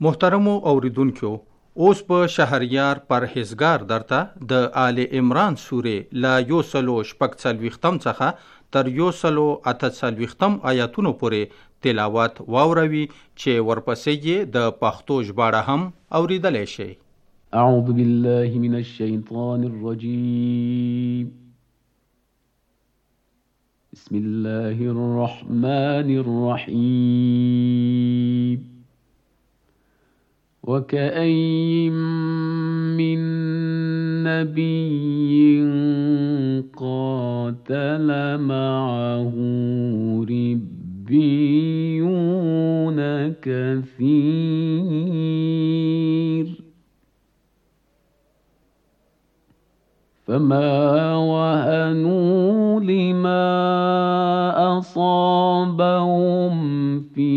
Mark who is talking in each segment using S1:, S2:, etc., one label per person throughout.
S1: محترمو اوریدونکو، اوس په شهریار پرهیزګار درته د آل عمران سورې لا 146 څخه تر 148 آیاتونو پورې تلاوت واوروي چې ورپسې یې د پښتو ژباړه هم اوریدلی شي.
S2: اعوذ بالله من الشیطان الرجیم. بسم الله الرحمن الرحیم. وكأين من نبي قاتل معه ربيون كثير فما وهنوا لما أصابهم في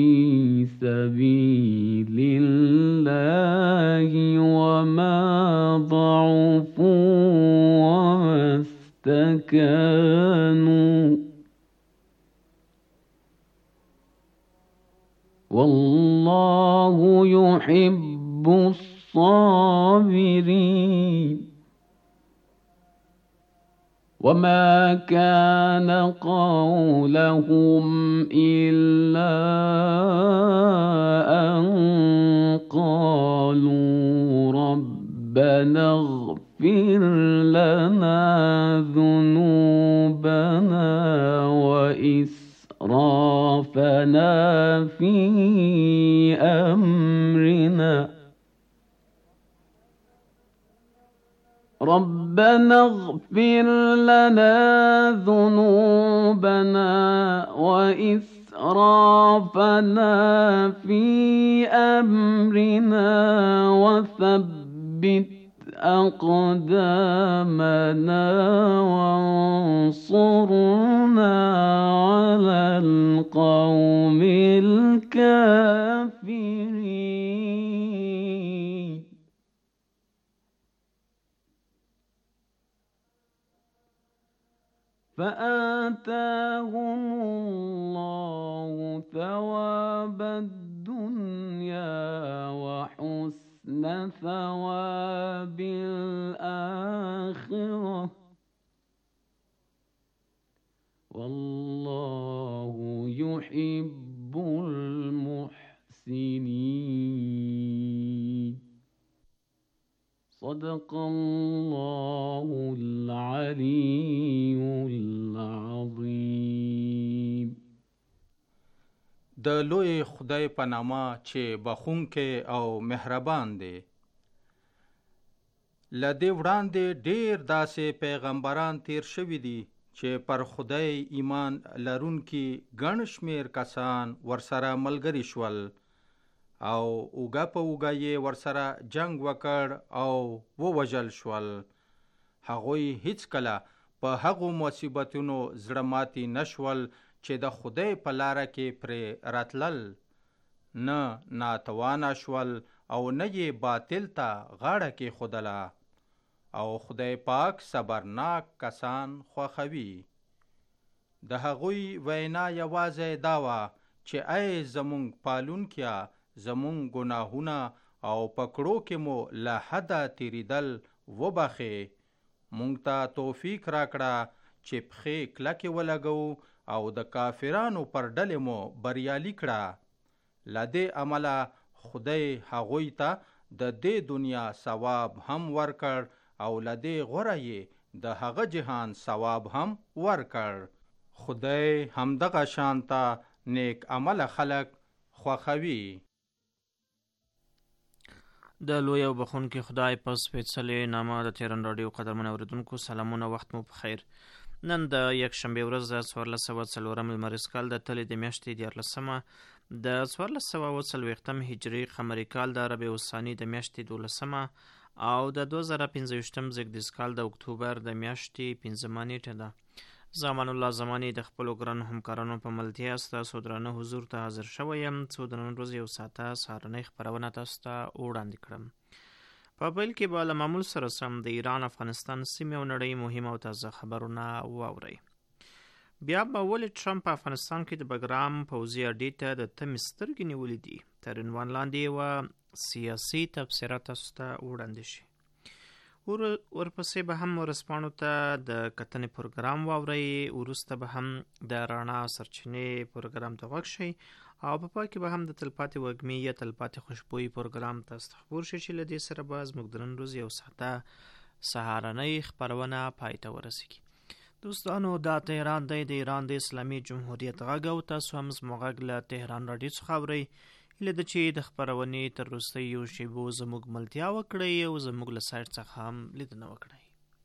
S2: سبيل الله وما ضعفوا وما استكانوا والله يحب الصابرين. وما كان قولهم إلا أن قالوا ربنا اغفر لنا ذنوبنا وإسرافنا في أمرنا ربنا اغفر لنا ذنوبنا وإسرافنا في أمرنا وثبت أقدامنا وانصرنا على القوم الكافرين. فآتاهم الله ثواب الدنيا وحسن ثواب الآخرة والله يحب المحسنين. صدق الله العلي العظيم.
S1: د لوی خدای په نامه چې بخښونکی او مهربان دی. له دې وړاندې ډېر داسې پیغمبران تیر شوي دي چې پر خدای ایمان لرونکي ګڼ شمېر کسان ورسره ملګري شول او اوږه په اوږه یې ورسره جنگ وکړ او ووژل شول. هغوی هیڅکله په هغو مصیبتونو زړه ماتي نشول چې د خدای په لاره کې پرې راتلل، نه ناتوانه شول او نه یې باطل ته غاړه کېښودله. او خدای پاک صبرناک کسان خوښوي. د هغوی وینا یوازې دا وه چې ای زمونږ پالونکیه، زمونږ ګناهونه او پکړو کې مو له حده تیریدل وبخې. مونږ ته توفیق راکړه چې پښې کلکې ولګوو او د کافرانو پر ډلې مو بریالي کړه. له دې عمله خدای هغوی ته د دې دنیا ثواب هم ورکړ او له دې غوره یې د هغه جهان ثواب هم ورکړ. خدای همدغه شانته نیک عمله خلق خوښوي.
S3: د لوی او بخښونکي خدای په سپېڅلې نامه د تهران راډیو قدرمن اورېدونکو سلامونه، وخت مو په خیر. نن د یکشنبې ورځ د 1404 لمریز کال د تلې د میاشتې 14مه د 1440 هجري قمري کال د ربیع الثاني د میاشتې 12مه او د 2015 زیږدیز کال د اکتوبر د میاشتې 5مه نیټه ده. زمان الله زمانی د خپلو ګرانو همکارانو په ملتیا ستاسو درانه حضور ته حاضر شوی یم څو د نن ورځې یو ساعته سهارنۍ خپرونه تاسو ته وړاندې کړم. په پیل کې به له معمول سره سم د ایران افغانستان سیمې او نړۍ مهم او تازه خبرونه واورئ. بیا به ولې ټرمپ په افغانستان کې د بګرام پوځي اډې ته د تمې سترګې نیولې دي؟ تر عنوان لاندې یوه سیاسي تبصره تاسو ته وړاندې شي. ورپسې به هم ورځپاڼو ته د کتنې پروګرام واورئ. وروسته به هم د رڼا سرچینې پروګرام ته غوږ شئ او په پای کې به هم د تلپاتې وږمې یا تلپاتې خوشبویي پروګرام تاسو ته خپور شي چې له دې سره به زموږ د نن ورځې یو ساده سهارنۍ خپرونه پای ته ورسیږي. دوستانو، دا تهران دی، د ایران د اسلامي جمهوریت غږ، او تاسو هم زموږ غږ له تهران راډیو څخه اورئ. هیله ده چې د خپرونې تر وروستیو شیبو زموږ ملتیا وکړئ او زموږ له سایټ څخه هم لیدنه وکړئ.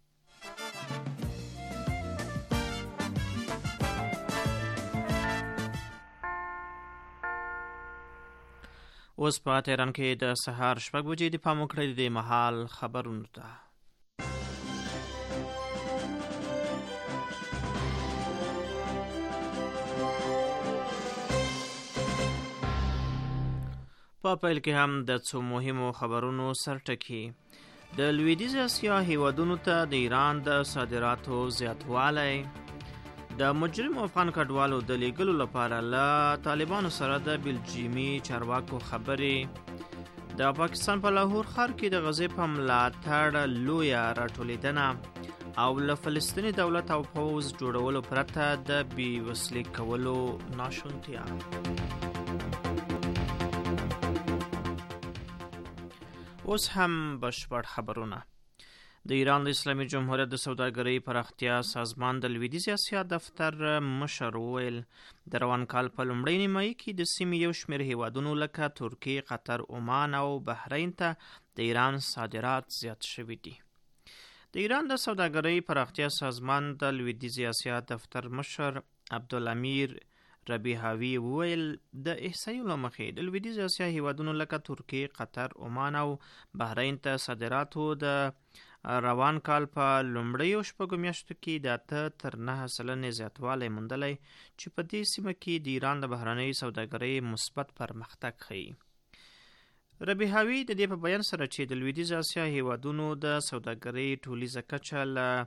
S3: اوس په تهران کې د سهار 6 بجې د پام وکړئ د مهال خبرونو ته. په پیل کې هم د څو مهمو خبرونو سرټکی. د لویدیځ اسیا هیوادونو ته د ایران د صادراتو زیاتوالی، د مجرمو افغان کډوالو د لیږلو لپاره له طالبانو سره د بلجیمي چارواکو خبرې، د پاکستان په لاهور ښار کې د غزې په ملاتړ لویه راټولیدنه او له فلسطیني دولت او پوځ جوړولو پرته د بېوسلې کولو ناشونتیا. اوس هم بشپړ خبرونه. د ایران د اسلامي جمهوریت د سوداګرۍ پراختیا سازمان د لویدیځ اسیا دفتر مشر وویل د روان کال په لومړۍ نیمایي کې د سیمې یو شمېر هیوادونو لکه ترکیې، قطر، عمان او بحرین ته د ایران صادرات زیات شوي دي. د ایران د سوداګرۍ پراختیا سازمان د لویدیځ اسیا دفتر مشر عبدالامیر ربیحاوی وویل د احصایو له مخې د لویدیځ اسیا هیوادونو لکه ترکیې، قطر، عمان او بحرین ته صادراتو د روان کال په لومړیو 6 میاشتو کې د 8 تر 9% زیاتوالی موندلی، چې په دې سیمه کې د ایران د بهرنۍ سوداګرۍ مثبت پرمختګ ښیي. ربیحاوی د دې په بیان سره چې د لویدیځ اسیا هیوادونو د سوداګرۍ ټولیزه کچه له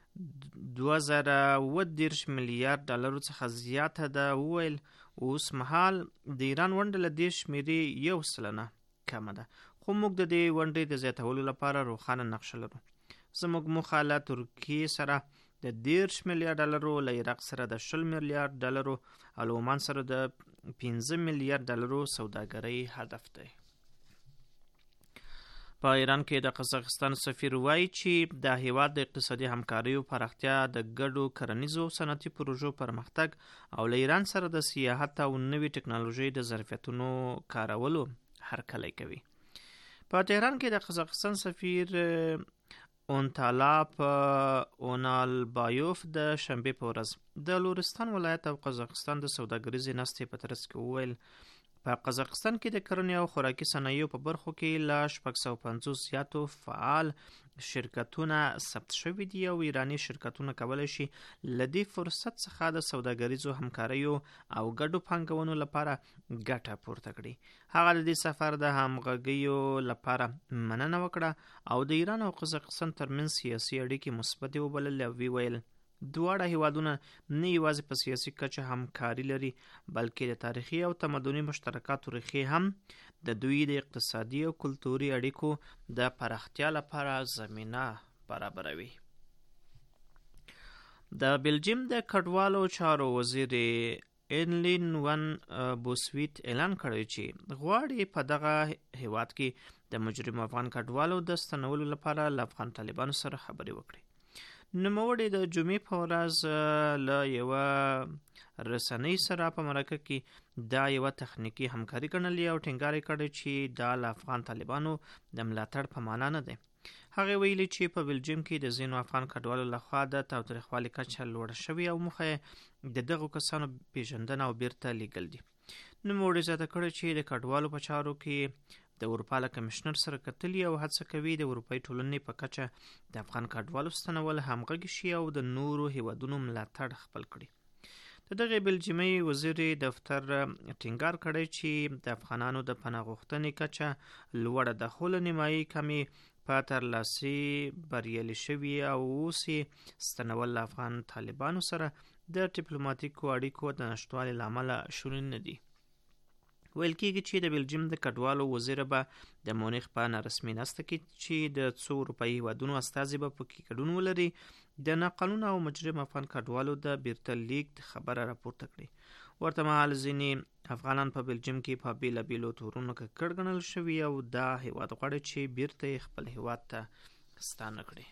S3: 2030 میلیارډ ډالرو څخه زیاته ده، وویل اوس مهال د ایران ونډه له دې شمېرې 1% کمه ده، خو موږ د دې ونډې د زیاتولو لپاره روښانه نقشه لرو. زموږ موخه له ترکیې سره د 10 میلیارډ ډالرو، له عراق سره د 20 میلیارډ ډالرو او له عمان سره د 15 میلیارډ ډالرو سوداګرۍ هدف دی. په ایران کې د قزاقستان سفیر وایي چې د هیواد د اقتصادي همکاریو پراختیا د ګډو کرنیزو صنعتي پروژو پرمختګ او له ایران سره د سیاحت او نوې ټکنالوژۍ د ظرفیتونو کارولو هرکلی کوي. په تهران کې د قزاقستان سفیر اونتالاپ اونالبایوف د شنبې په ورځ د لورستان ولایت او قزاقستان د سوداګریزې ناستې په ترڅ کې وویل په قزاقستان کې د کرنې او خوراکي صنایعو په برخو کې له 650 زیاتو فعال شرکتونه ثبت شوي دي او ایراني شرکتونه کولی شي له دې فرصت څخه د سوداګریزو همکاریو او ګډو پانګونو لپاره ګټه پورته کړي. هغه د دې سفر د همغږیو لپاره مننه وکړه او د ایران او قزاقستان ترمنځ سیاسي اړیکې مثبتې وبللې او ویل دواړه هیوادونه نه یوازې په سیاسي کچه همکاري لري بلکې د تاریخي او تمدني مشترکاتو ریښې هم د دوی د اقتصادي او کلتوري اړیکو د پراختیا لپاره زمینه برابروي. د بلجیم د کډوالو چارو وزیر اینلین ون بوسویت اعلان کړی چې غواړي په دغه هیواد کې د مجرمو افغان کډوالو د ستنولو لپاره له افغان طالبانو سره خبرې وکړي. نوموړي د جمعې په ورځ له یوه رسنۍ سره په مرکه کې دا یوه تخنیکي همکاري ګڼلې او ټینګار کړی چې دا له افغان طالبانو د ملاتړ په معنا نه دی. هغه ویلي چې په بلجیم کې د ځینو افغان کډوالو لخوا د تاوتریخوالي کچه لوړه شوې او موخه د دغو کسانو پیژندنه او بیرته لیږل دي. نوموړي زیاته کړی چې د کډوالو په چارو کې د اروپا له کمشنر سره کتلي او هڅه کوي د اروپایي ټولنې په کچه د افغان کډوالو ستنول همغږي شي او د نورو هیوادونو ملاتړ خپل کړي. د دغه بلجیمي وزیر دفتر ټینګار کړی چې د افغانانو د پناه غوښتنې کچه لوړه ده، خو له نیمایي کمې په ترلاسي بریالي شوي او اوس یې ستنول له افغان طالبانو سره د ډیپلوماټیکو اړیکو د نشتوالي له امله شونې نه دي. ویل کېږي چې د بلجیم د کډوالو وزیر به د مونیخ په نارسمي ناسته کې چې د څو اروپایي هیوادونو استازي به پکې ګډون ولري د ناقانونه او مجرم افغان کډوالو د بیرته لیږد خبره راپورته کړي. ورته مهال ځینې افغانان په بلجیم کې په بېلابېلو تورونو ککړ ګڼل شوي او دا هیواد غواړي چې بیرته یې خپل هیواد ته ستانه کړي.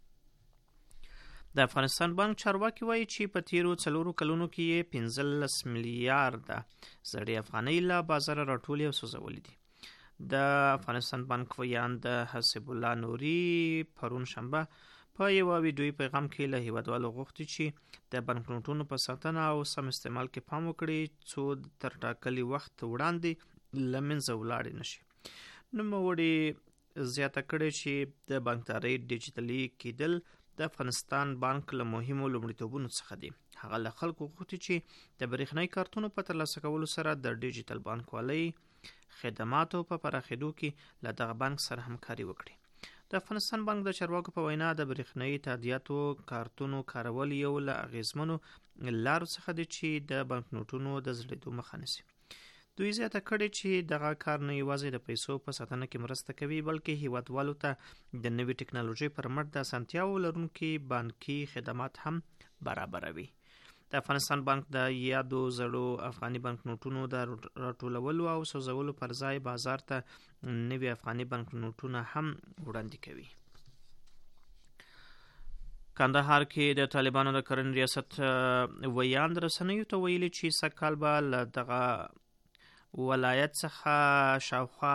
S3: د افغانستان بانک چارواکي وایي چې په تیرو 4 کلونو کې یې 15 میلیارډ زړې افغانۍ له بازار راټولې او سوځولې دي. د افغانستان بانک ویاند حسب الله نوري پرون شنبه په یو ویډیویي پیغام کې له هیوادوالو غوښتي چې د بانکنوټونو په ساتنه او سم استعمال کې پام وکړي څو تر ټاکلي وخت وړاندې له منځه ولاړې نشي. نوموړي زیاته کړې چې د بانکدارۍ ډیجیټلي کېدل د افغانستان بانک له مهمو لومړیتوبونو څخه دی. هغه له خلکو غوښتي چې د برېښنایي کارتونو په ترلاسه کولو سره د ډیجیټل بانکوالۍ خدماتو په پراخېدو کې له دغه بانک سره همکاري وکړي. د افغانستان بانک د چارواکو په وینا د برېښنایي تادیاتو کارتونو کارول یو له اغیزمنو لارو څخه دی چې د بانکنوټونو د زړېدو مخه نیسي. دوی زیاته کړې چې دغه کار نه یوازې د پیسو په ساتنه کې مرسته کوي بلکې هیوادوالو ته د نوې ټکنالوژۍ پر مټ د اسانتیاو لرونکي بانکي خدمات هم برابروي. د افغانستان بانک د یادو زړو افغاني بانکنوټونو د راټولولو او سوځولو پر ځای بازار ته نوي افغاني بانکنوټونه هم وړاندې کوي. کندهار کې د طالبانو د کرنې ریاست ویاند رسنیو ته ویلي چې سږکال به له دغه ولایت څخه شاوخوا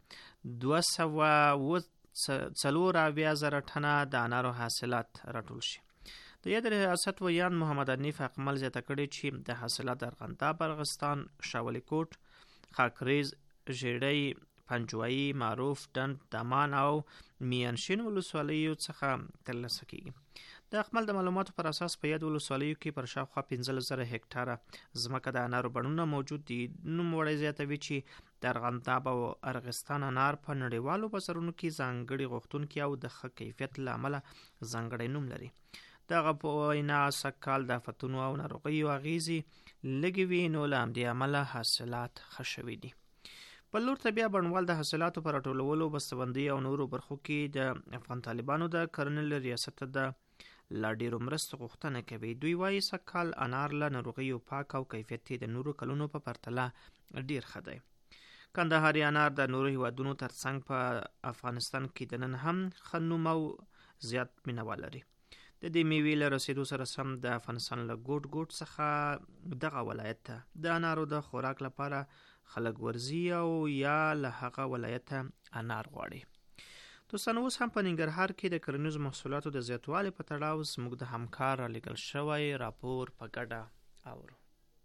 S3: 240,000 ټنه د انارو حاصلات راټول شي. د یاد ریاست ویاند محمد حنیف اقمل زیاته کړې چې د حاصلات ارغنداب، ارغستان، شاولی کوټ، خاکریز، ژیړی، پنجوایي، معروف، ډنډ، دامان او میانشین ولسوالیو څخه ترلاسه کیږي. د اقمل د معلوماتو پر اساس په یاد ولسوالیو کې پر شاوخوا 15,000 هکټاره ځمکه د انارو بڼونه موجود دي. نوموړی زیاتوي چې د ارغنداب او ارغستان انار په نړیوالو بازارونو کې ځانګړي غوښتونکي او د ښه کیفیت له امله ځانګړی نوم لري. دغه په وینا سږکال د آفتونو او ناروغیو اغیزې لږې وي نو له همدې امله حاصلات ښه شوي دي. بل لور ته بیا بڼوال د حاصلاتو په راټولولو، بسته‌بندۍ او نورو برخو کې د افغان طالبانو د کرنې له ریاست د لا ډیرو مرستو غوښتنه کوي. دوی وایي سږکال انار له ناروغیو پاک او کیفیت د نورو کلونو په پرتله ډیر ښه دی. کندهاري انار د نورو هیوادونو ترڅنګ په افغانستان کې د نن هم ښه نوم او زیات مینوال لري. د دې میوې له رسیدو سره سم د افغانستان له ګوټ څخه دغه ولایت ته د انارو د خوراک لپاره خلک ورځي او یا له هغه ولایت انار غواړي. دوستانو اوس هم په ننګرهار کې د کرنیزو محصولاتو د زیاتوالي په تړاو زموږ د همکار رالیږل شوی راپور په ګډه اورو.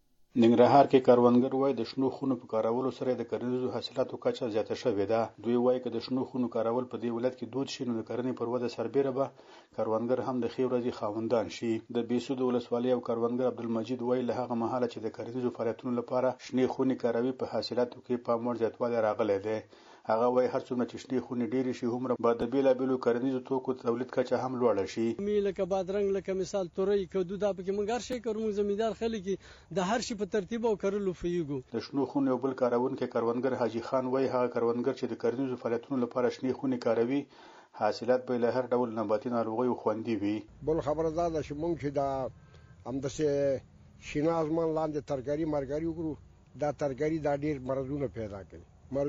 S4: ننګرهار کې کروندګر وایي د شنو خونو په کارولو سره د کرنیزو حاصلاتو کچه زیاته شوې ده. دوی وایي که د شنو خونو کارول په دې ولایت کې دود شي نو د کرنې پر وده سربیره به کروندګر هم د ښې ورځې خاوندان شي. د بېسود ولسوالۍ او کروندګر عبدالمجید وایي له هغه مهاله چې د کرنیزو فعالیتونو لپاره شنې خونې کاروي په حاصلاتو کې پام وړ زیاتوالی راغلی دی. هغه وایي هر څومره چې شنې خونې ډېرې شي هومره به د بېلابېلو کرنیزو توکو تولید کچه هم لوړه شي.
S5: لکه بادرنګ، لکه مثال تورۍ، کدو، دا پکې موږ هر شی کوو. موږ زمیندار خلک د هر شي په ترتیب او کرلو پوهېږو. د
S4: شنو خونو یو بل کارونکی کروندګر حاجي خان وایي هغه کروندګر چې د کرنیزو فعالیتونو لپاره شنې خونې کاروي حاصلات به له هر ډول نباتي ناروغیو خوندي وي.
S6: بل خبره دا ده چې موږ چې دا همداسې شنه ازمان لاندې ترکاري مرکاري وکړو دا ترکاري دا ډېر مرضونه پیدا کوي.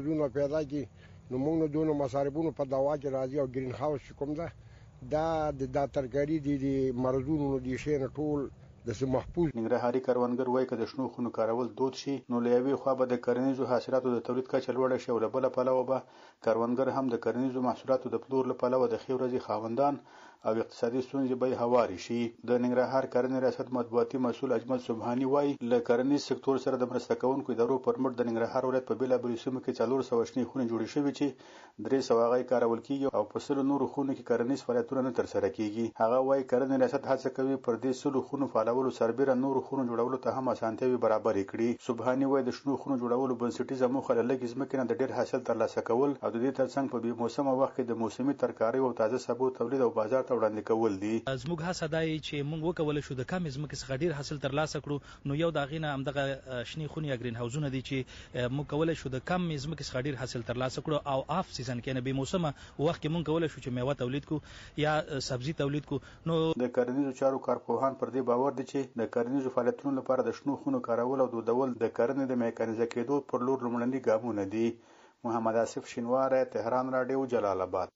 S6: نو موږ نو دونه مصارفونو په دوا کې راځي او ګرین هاوس چې کوم ده دا ترکاري د مرضونو د شی نه ټول داسې محفوظ.
S4: ننګرهاري کروندګر وایي که د شنو خونو کارول دود شي نو له یوې خوا به د کرنیزو حاصلاتو د تولید کچه لوړه شي او له بله پلوه به کروندګر هم د کرنیزو محصولاتو د پلور له پلوه د ښې ورځې خاوندان او اقتصادي ستونزې به یې هوارې شي. د ننګرهار کرنې ریاست مطبوعاتي مسؤل اجمل سبحاني وایي له کرنیز سکتور سره د مرسته کوونکو ادارو پر مټ د ننګرهار ولایت په بېلابېلو سیمو کې 400 شنې خونې جوړې شوې چې 300 هغه کارول کېږي او په 100 نورو خونو کې کرنیز فعالیتونه نه ترسره کېږي. هغه وایي کرنې ریاست هڅه کوي پر دې 100 خونو فعالول کارولو سربېره نورو خونو جوړولو ته هم اسانتیاوې برابرې کړي. سبحاني وایي د شنو خونو جوړولو بنسټیزه موخه له لږې ځمکې نه د ډېر حاصل ترلاسه کول او د دې ترڅنګ په بې موسمه وخت کې د موسمي ترکاریو او تازه سبو تولید او بازار ته وړاندې کول دي.
S7: زموږ هڅه دا چې موږ وکولای شو د کم ځمکې څخه ډېر حاصل ترلاسه کړو. نو یو د هغې نه همدغه شنې خونې یا ګرین هاوزونه دي چې موږ کولی شو د کم ځمکې څخه ډېر حاصل ترلاسه کړو او آف سیزن کې نه بې موسمه وخت کې موږ کولی شو چې میوه تولید کړو یا سبزي تولید کړو. نو
S4: د کرنیزو چارو کارپوهان پر دې باور دي چې د کرنیزو فعالیتونو لپاره د شنو خونو کارول او دودول د کرنې د میکانیزه کېدو پر لور لومړني ګامونه دي. محمد آصف شینواری، تهران رادیو، جلال آباد.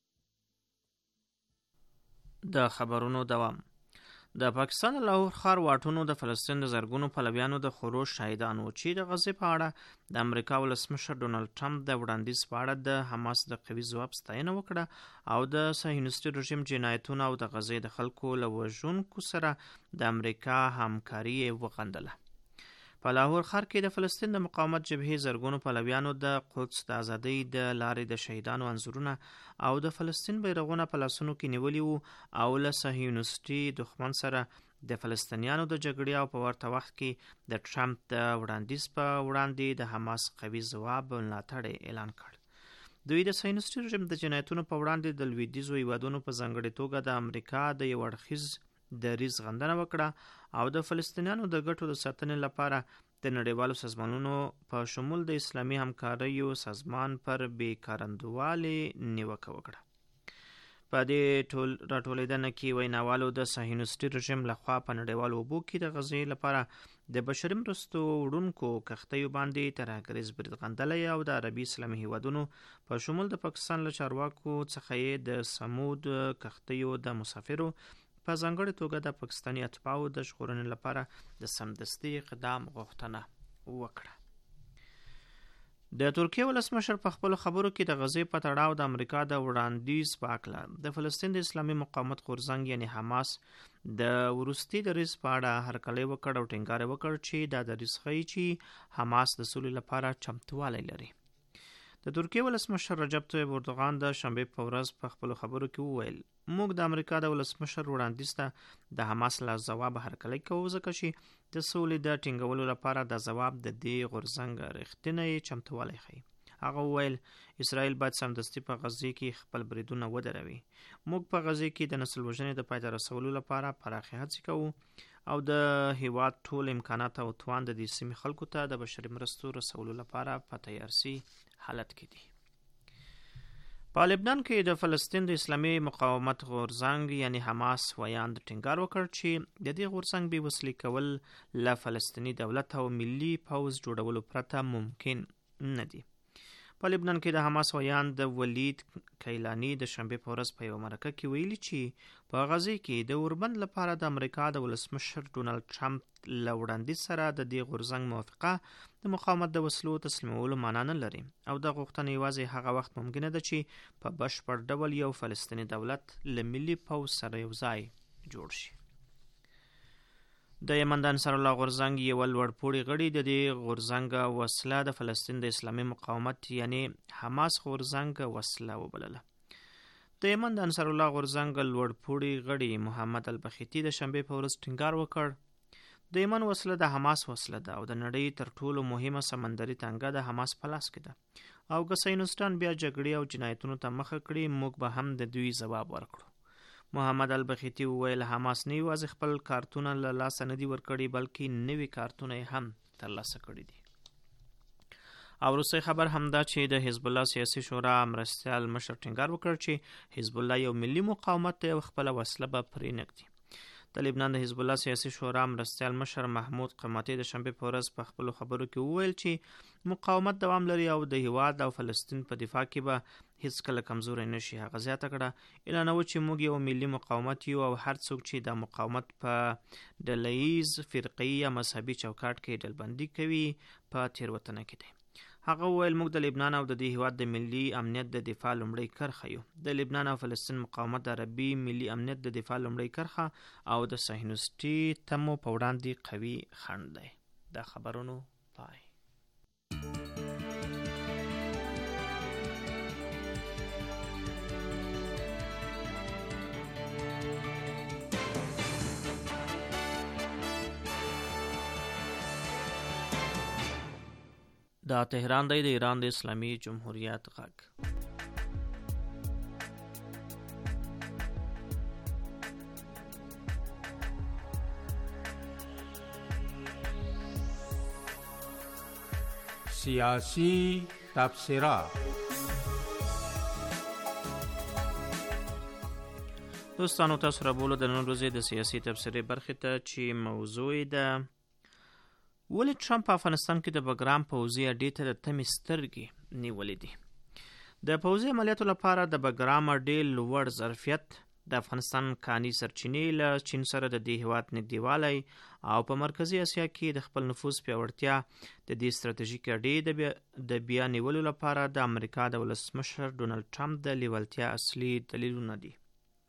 S3: د خبرونو دوام. د پاکستان لاهور ښار واټونو د فلسطین د زرګونو پلویانو د خروج شاهدان و چې د غزې په اړه د امریکا ولسمشر ډونالد ټرمپ د وړاندیز په اړه د حماس د قوي ځواب ستاینه وکړه او د صهیونیستي رژیم جنایتونه او د غزې د خلکو له وژونکو سره د امریکا همکاري وغندله. په لاهور ښار کې د فلسطین د مقاومت جبهې زرګونو پلویانو د قدس د ازادۍ د لارې د شهیدانو انځورونه او د فلسطین بیرغونه په لاسونو کې نیولي وو او له صهیونیستي دښمن سره د فلسطینیانو د جګړې او په ورته وخت کې د ټرمپ د وړاندیز په وړاندې د حماس قوي ځواب ملاتړ اعلان کړ. دوی د صهیونیستي رژیم د جنایتونو په وړاندې د لویدیځو هیوادونو په ځانګړې توګه د امریکا د یو اړخیز دریځ غندنه وکړه او د فلسطینیانو د ګټو د ساتنې لپاره د نړیوالو سازمانونو په شمول د اسلامي همکاریو سازمان پر بیکارندوالې نیوکه وکړه. په دې راټولېدنه کې ویناوالو د صهیونیستي رژیم لخوا په نړیوالو اوبو کې د غزې لپاره د بشري مرستو وړونکو کښتیو باندې ترهګریز برید غندلی او د عربي اسلامي هیوادونو په شمول د پاکستان له چارواکو څخه یې د سمود کښتیو د مسافرو په ځانګړې توګه د پاکستاني اتباعو د ژغورنې لپاره د سمدستي اقدام غوښتنه وکړه. د ترکیې ولسمشر په خپلو خبرو کې د غزې په تړاو د امریکا د وړاندیز په هکله د فلسطین د اسلامي مقاومت غورځنګ یعنې حماس د وروستي دریځ په اړه هرکلی وکړ او ټینګار وکړ چې دا دریځ ښیي چې حماس د سولې لپاره چمتوالی لري. د ترکیې ولسمشر رجب طیب اردوغان د شنبې په ورځ په خپلو خبرو کې وویل موږ د امریکا د ولسمشر وړاندیز ته د حماس له ځواب هرکلی کوو ځکه چې د سولې د ټینګولو لپاره د ځواب د دې غورځنګ رښتینی چمتوالی ښیي. هغه وویل اسرائیل باید سمدستي په غزې کې خپل بریدونه ودروي. موږ په غزې کې د نسل وژنې د پای ته رسولو لپاره پراخې هڅې کوو او د هیواد ټول امکانات او توان د دې سیمې خلکو ته د بشري مرستو رسولو لپاره په تیارسي حالت کې دي. په لبنان کې د فلسطین د اسلامي مقاومت غورځنګ یعنی حماس ویاند ټینګار وکړ چې د دې غورځنګ بې وسلې کول له فلسطیني دولت او ملي پوځ جوړولو پرته ممکن نه دي. په لبنان کې د حماس ویاند ولید کیلانی د شنبې په ورځ په یوه مرکه کې ویلي چې په غزې کې د اوربند لپاره د امریکا د ولسمشر ډونالد ټرمپ له وړاندیز سره د دې غورځنګ موافقه د مقاومت د وسلو تسلیمولو معنا نه لري او د غوښتنې یوازې هغه وخت ممکنه ده چې په بشپړ ډول یو فلسطیني دولت له ملي پوځ سره یو ځای جوړ شي. د یمن د انصار الله غورځنګ یو لوړپوړي غړي د دې غورځنګ وسله د فلسطین د اسلامي مقاومت یعنی حماس غورځنګ وسله وبلله. د یمن د انصار الله غورځنګ لوړپوړي غړي محمد البخیتی د شنبې په ورځ ټینګار وکړ د یمن وسله د حماس وسله ده او د نړۍ تر ټولو مهمه سمندري تنګه د حماس په لاس کې ده او که صهیونیستان بیا جګړې او جنایتونو ته مخه کړي موږ به هم د دوی ځواب ورکړو. محمد البخیتی وویل حماس نه یوازې خپل کارتونه له لاسه نه دي ورکړي بلکې نوي کارتونه یې هم ترلاسه کړي دي. او وروستی خبر همدا چې د حزب الله سیاسي شورا مرستیال مشر ټینګار وکړ چې حزب الله یو ملي مقاومت دی او خپله وسله به پرې نږدي. د لبنان د حزب الله سیاسي شورا مرستیال مشر محمود قماطي د شنبې په ورځ په خپلو خبرو کې وویل چې مقاومت دوام لري او د هیواد او فلسطین په دفاع کې به هیڅ کله کمزوری نشي. هغه زیاته کړه اعلانوي چې موږ یو ملي مقاومت یو او هر څوک چې د مقاومت په ډلهییز فرقي یا مذهبي چوکاټ کې ډلبندي کوي په تېروتنه کې دی. هغه وویل موږ د لبنان او د دې هیواد د ملي امنیت د دفاع لومړی کرښه یو. د لبنان او فلسطین مقاومت د عربي ملي امنیت د دفاع لومړی کرښه او د صهیونیستي تمو په وړاندې قوي خنډ دی. د خبرونو پای. دا تهران دی، د ایران د اسلامي جمهوریت غږ.
S1: سیاسی تبصره.
S3: دوستانو تاسو را بوله د نن ورځې د سیاسي تبصرې برخې ته چې موضوع ده ولې ټرمپ په افغانستان کې د بګرام پوځي اډې ته د تمې سترګې نیولې دي. د پوځي عملیاتو لپاره د بګرام اډې لوړ ظرفیت، د افغانستان کاني سرچینې له چین سره د دې هیواد نږدېوالی او په مرکزي اسیا کې د خپل نفوذ پیاوړتیا د دې ستراتیژیک اډې د بیا نیولو لپاره د امریکا د ولسمشر ډونالډ ټرمپ د لیوالتیا اصلي دلیلونه دي.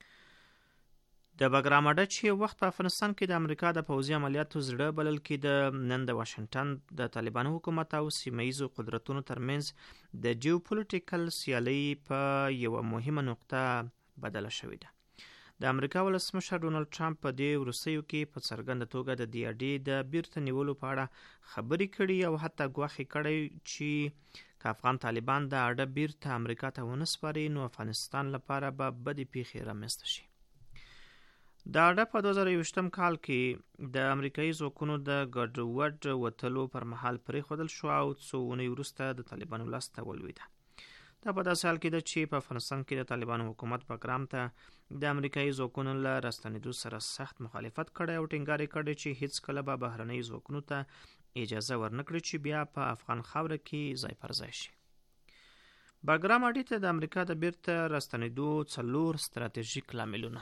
S3: د بګرام اډه چې وخت په افغانستان کې د امریکا د پوځي عملیاتو زړه بلل کېده، نن د واشنګټن د طالبانو حکومت او سیمهییزو قدرتونو ترمنځ د جیوپولیټیکل سیالۍ په یوه مهمه نقطه بدله شوې ده. د امریکا ولسمشر ډونالډ ټرمپ په دې وروستیو کې په څرګنده توګه د دې اډې د بیرته نیولو په اړه خبرې کړي او حتی ګواښ کړی چې که افغان طالبان د اډه بیرته امریکا ته ونه سپاري نو افغانستان لپاره به بدې پیښې رامنځته شي. د اډه په 2021 کال کې د امریکایي ځواکونو د ګډوډ وتلو پر مهال پرېښودل شو او څو اونۍ وروسته د طالبانو لاس ته ولوېده. دا په داسې حال کې ده چې په افغانستان کې د طالبانو حکومت بګرام ته د امریکایي ځواکونو له راستنېدو سره سخت مخالفت کړی او ټینګار یې کړی چې هیڅکله به بهرنۍ ځواکونو ته اجازه ورنکړي چې بیا په افغان خاوره کې ځای پر ځای شي. بګرام اډې ته د امریکا د بیرته راستنېدو 4 ستراتیژیک لاملونه.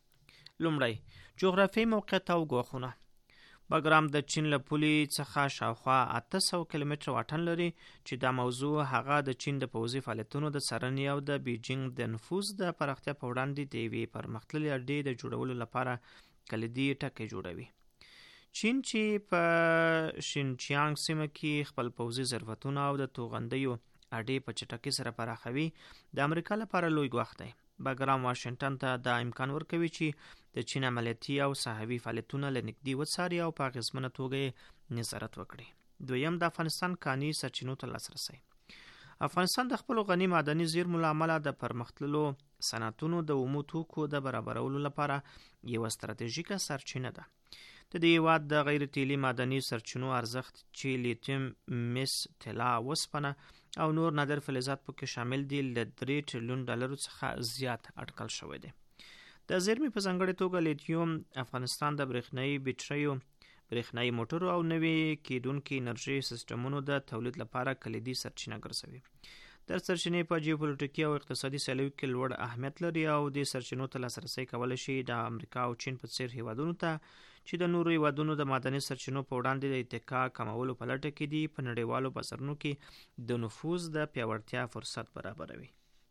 S3: لومړی، جغرافیایي موقعیت او ګواښونه. بګرام د چین له پولې څخه شاوخوا 800 کیلومتره واټن لري چې دا موضوع هغه د چین د پوځي فعالیتونو د څارنې او د بیجینګ د نفوذ د پراختیا په وړاندې د یوې پرمختللې اډې د جوړولو لپاره کلیدي ټکی جوړوي. چین چې په شینچیانګ سیمه کې خپل پوځي ظرفیتونه او د توغندیو اډې په چټکۍ سره پراخوي، د امریکا لپاره لوی ګواښ دی. بګرام واشنګټن ته دا امکان ورکوي چې د چین عملیاتي او صحوي فعالیتونه له نږدې وڅاري او په اغېزمنه توګه نظارت وکړي. دویم، د افغانستان کاني سرچینو ته لاسرسی. افغانستان د خپلو غني معدني زیرمو له امله د پرمختللو صنعتونو د عمومي توکو د برابرولو لپاره یوه ستراتیژیکه سرچینه ده. د دې هیواد د غیر تیلي معدني سرچینو ارزښت چې لیتیم، مس، طلا، وسپنه او نور نادر فلزات پکې شامل دي له $3 تریلیون څخه زیات اټکل شوی دی. د زیرمې په ځانګړې توګه لیتیوم افغانستان د برېښنایي بیټریو، برېښنایي موټرو او نوې کیدونکي انرژي سیستمونو د تولید لپاره کلیدي سرچینه ګرځوي. د سرچینې په جیوپولیټیکي او اقتصادي سیالیو کې لوړ اهمیت لري او د سرچینو ته لاسرسی کولی شي د امریکا او چین په څیر هیوادونو ته چې د نورو هیوادونو د معدني سرچینو په وړاندې د اتکا کمولو په لټه کې دي په نړیوالو بازارونو کې د نفوذ د پیاوړتیا فرصت برابروي.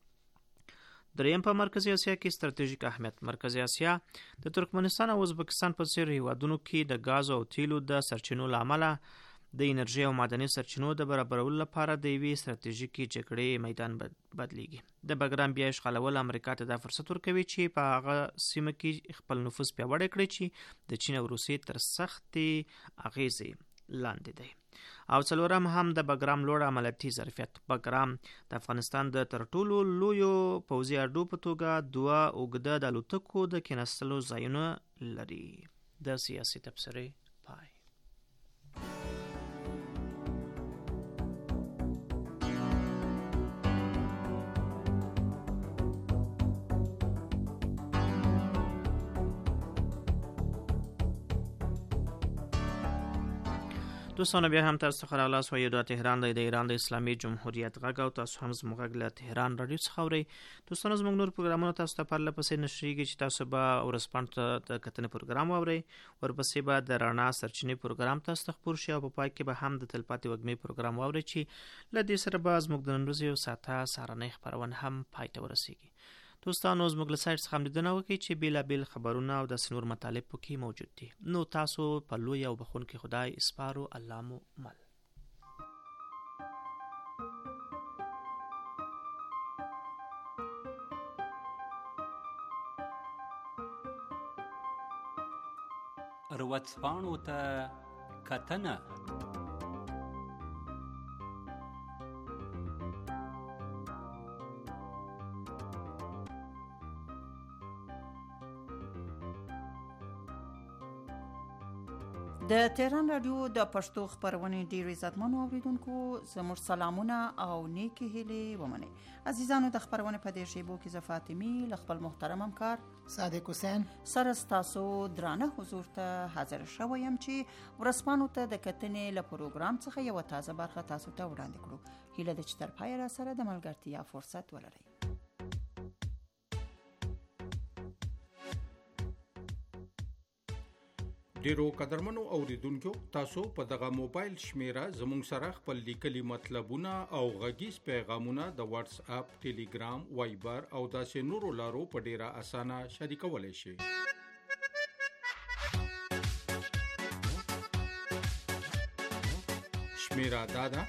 S3: دریم، په مرکزي اسیا کې ستراتیژیک اهمیت. مرکزي اسیا د ترکمنستان او ازبکستان په څیر هیوادونو کې د غاز او تیلو د سرچینو له امله د انرژي او معدني سرچینو د برابرولو لپاره د یوې ستراتیژیکې جګړې میدان بدلیږي. د بګرام بیا اشغالول امریکا ته دا فرصت ورکوي چې په هغه سیمه کې خپل نفوذ پیاوړی کړي چې د چین او روسیې تر سختې اغیزې لاندې دی. او څلورم هم د بګرام لوړ عملیاتي ظرفیت. بګرام د افغانستان د تر ټولو لویو پوځي اډو په توګه 2 اوږده د الوتکو د کېناستلو ځایونه لري. د سیاسي تبصرې پای. دوستانو بیا هم تاسو ته راغلاست وایو د تهران د ایران د اسلامي جمهوریت غږ او تاسو هم زموږ غږ له تهران رادیو څخه اورئ. دوستانو زموږ نور پروګرامونه تاسو ته پرله پسې نشریږي چې تاسو به ورسپانډ ته د کتنې پروګرام واورئ، ورپسې به د رڼا سرچینې پروګرام تاسو ته خپور شي او په پای کې به هم د تلپاتې وږمې پروګرام واورئ چې له دې سره به زموږ د نن ورځې یو ساعته سهارنۍ خپرونه هم پای ته ورسیږي. دوستانو زموږ له سایټ څخه هم لیدنه وکړئ چې بیلابیل خبرونه او داسې نور مطالب پکې موجود دي. نو تاسو په لوی او بخښونکي خدای اسپارو. الله مو مل.
S8: ورځپاڼو ته کتنه. د تهران رادیو د پښتو خبرونې ډیر عزتمنو اوریدونکو زموږ سلامونه او نیکی هیلې ومنئ. عزیزانو د خبرونې په دې شیبو کې زه فاطمی له خپل محترم همکار
S9: صادق حسین
S8: سره ستاسو درانه حضور ته حاضر شوم چې ورسپانو ته د کتنې له پروګرام څخه یو تازه برخه تاسو ته وړاندې کړو. هیله ده چې تر پایه را سره د ملګرتیا فرصت ولرئ.
S1: ډیرو قدرمنو اوریدونکو، تاسو په دغه موبایل شمیره زموږ سره خپل لیکلي مطلبونه او غږیز پیغامونه د واتس اپ، ټیلیګرام، وایبر او داسې نورو لارو په ډیره اسانه شریکولی شئ. شمیره دا ده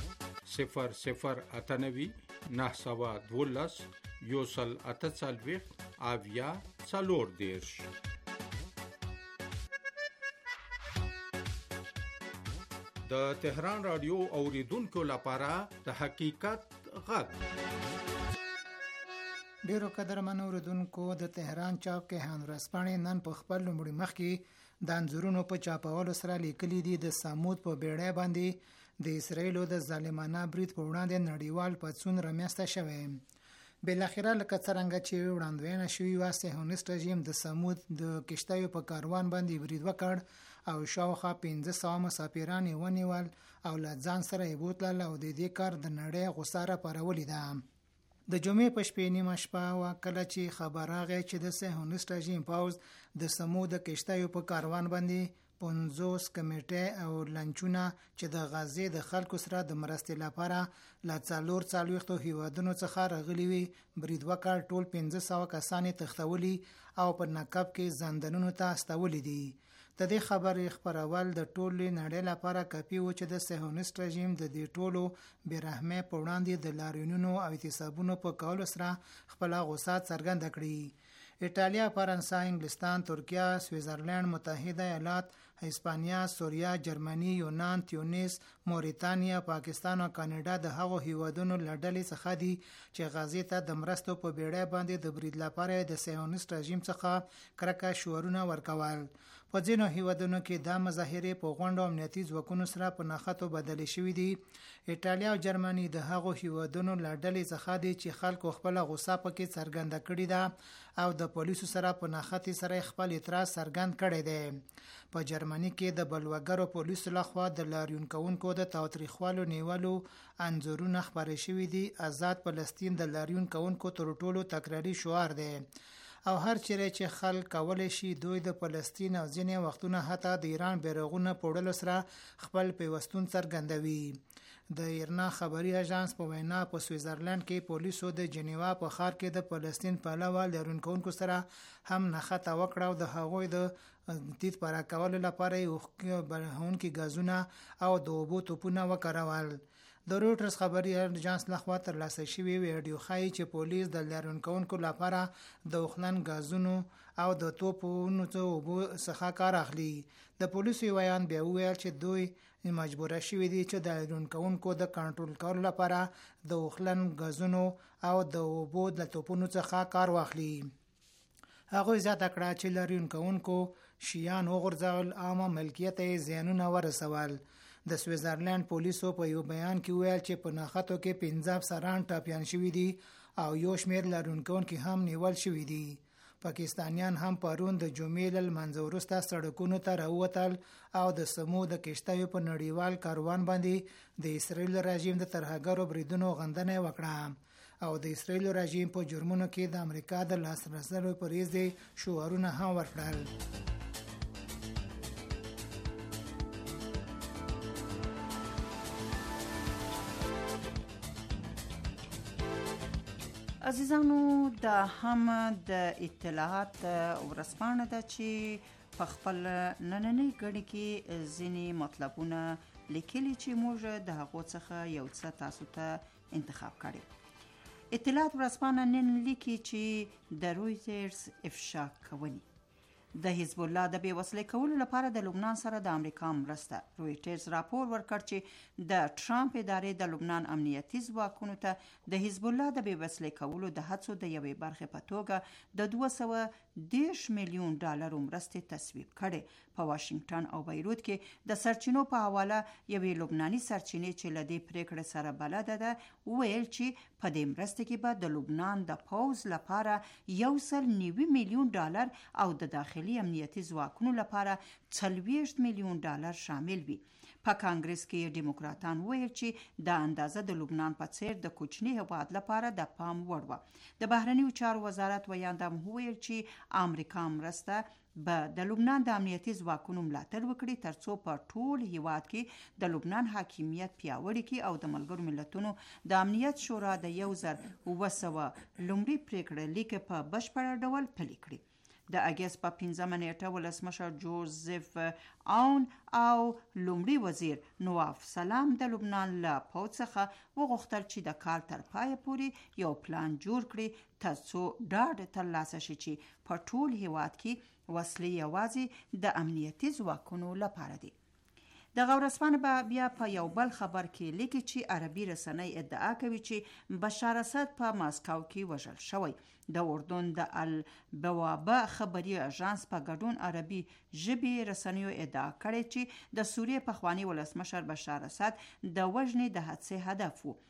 S1: 0098 912 148 اویا 40. د تهران رادیو اوریدونکو لپاره د حقیقت غږ.
S9: ډیرو قدرمنو اوریدونکو، د تهران چاپ کې هان ورځپاڼې نن په خپل لومړي مخ کې د انځورونو په چاپولو سره لیکلي دي د سمود په بیړۍ باندې د اسرایلو د ظالمانه برید په وړاندې نړیوال پاڅون رامنځته شوی. بلاخره لکه څرنګه چې وړاندوینه شوې وه، صهیونیست رژیم د سمود د کشتیو په کاروان باندې برید وکړ او شاوخوا 1500 مسافران یې ونیول او له ځان سره یې بوتلل او د دې کار د نړۍ غوسه راپارولې ده. د جمعې په شپې نیمه شپه وه کله چې خبر راغی چې د صهیونیست رژیم پوځ د سمود د کشتیو په کاروان باندې 50 کمیټې او لنچونه چې د غزې د خلکو سره د مرستې لپاره له 44 هیوادونو څخه راغلي وي برید وکړ. ټول 1500 کسان تښتولي او په نقب کې زندانونو ته استولي دي. د دې خبرې خبرول د ټولې نړۍ لپاره کافي و چې د صهیونیست رژیم د دې ټولو بېرحمۍ په وړاندې د لاریونونو او اعتصابونو په کولو سره خپل غوسه څرګنده کړي. ایټالیا، فرانسه، انګلستان، ترکیه، سویزرلند، متحده ایالات، هسپانیا، سوریه، جرمني، یونان، تیونس، موریتانیا، پاکستان او کاناډا د هغو هیوادونو له ډلې څخه دي چې غزې ته د مرستو په بیړۍ باندې د برید لپاره د صهیونیست رژیم څخه کرکه شعارونه ورکول. په ځینو هیوادونو کې دا مظاهرې په غونډو امنیتي ځواکونو سره په نښتو بدلې شوې دي. ایټالیا او جرمني د هغو هیوادونو له ډلې څخه دي چې خلکو خپل غوسه پکې څرګنده کړې ده او د پولیسو سره په نښتې سره خپل اعتراض څرګند کړی دی. په جرمني کې د بلوګرو پولیسو لخوا د لاریون کوونکو د تاوتریخوالو نیولو انځورونه خپاره شوي دي. آزاد فلسطین د لاریون کوونکو تر ټولو تکراري شعار دی او هر چیرې چې خلک کولی شي دوی د فلسطین او ځینې وختونه حتی د ایران بیرغونه په وړلو سره خپل پیوستون څرګندوي. د ایرنا خبري اژانس په وینا په سویزرلند کې پولیسو د جنیوا په ښار کې د فلسطین پلوه لاریونکوونکو سره هم نښته وکړه او د هغوی د تیت پاره کولو لپاره یې بهونکي ګازونه او د اوبو توپونه وکارول. د روټرز خبري اژانس لخوا ترلاسه شوی ویډیو ښایي چې پولیس د لاریونکوونکو لپاره د اوخلن ګازونو او د توپونو اوبو څخه کار اخلي. د پولیسو ویان بیا وویل چې دوی مجبوره شوي دي چې د لاریونکوونکو د کنټرول کولو لپاره د اوخلن ګازونو او د اوبو د توپونو څخه کار واخلي. هغوی زیاته کړه چې لاریونکوونکو شیان وغورځول، عامه ملکیت یې زیانونه ورسول. د سویزرلند پولیسو په یو بیان کې ویل چې په نښتو کې 15 افسران ټاپیان شوي دي او یو شمېر لاریونکوونکي هم نیول شوي دي. پاکستانیان هم پرون د جمعې له لمانځه وروسته سړکونو ته راووتل او د سمود د کشتیو په نړیوال کاروان باندې د اسرایل رژیم د ترهګرو بریدونو غندنه وکړه او د اسرایل رژیم په جرمونو کې د امریکا د لاسرسي پریز دي شعارونه هم ورکړل.
S8: عزیزانو، دا هم د اطلاعات ورسپانه ده چې په خپل نننۍ غړي کې ځینې مطلبونه لیکلي چې موږ د هغو څخه یو څه تاسو ته انتخاب کړي. اطلاعات ورسپانه نن لیکي چې د رویټرز افشا کوي د حزب الله د بیوسلې کولو لپاره د لبنان سره د امریکا مرسته. رویټرز راپور ورکړ چې د ټرامپ ادارې د لبنان امنیتي ځواکونو ته د حزب الله د بیوسلې کولو د هڅو د یوې برخې په توګه د $210 میلیون مرستې تصویب کړي. په واشنگټن او بیروت کې د سرچینو په حواله یوې لبناني سرچینې چې له دې پریکړې سره بلده ده ویل چې په دې مرسته کې به د لبنان د پوز لپاره $190 میلیون او د داخلي امنیتي ځواکونو لپاره $40 میلیون شامل وي. په کانګرس کې ډیموکراتان ویل چې دا اندازه د لبنان په څیر د کوچني هیواد لپاره د پام وړ وه. د بهرنیو چارو وزارت ویاند هم ویل چې امریکا مرسته به د لبنان د امنیتي ځواکونو ملاتړ وکړي ترڅو په ټول هیواد کې د لبنان حاکمیت پیاوړی کړي او د ملګرو ملتونو د امنیت شورا د 1900 لومړي پریکړه لیک په بشپړ ډول پلي کړي. د اگست په 15 نیټه ولسمشر جوزف اون او لومړي وزیر نواف سلام د لبنان له پوځ څخه وغوښتل چې د کال تر پایه پورې یو پلان جوړ کړي ترڅو ډاډ ترلاسه شي چې په ټول هیواد کې وسلې یوازې د امنیتي ځواکونو لپاره دي. د غورسپانه بیا په یو بل خبر کې لیکي چې عربي رسنۍ ادعا کوي چې بشار اسد په ماسکو کې وژل شوی. د اردن د البوابه خبري اژانس په ګډون عربي ژبې رسنیو ادعا کړې چې د سوریې پخوانی ولسمشر بشار اسد د وژنې د حادثې هدف وو.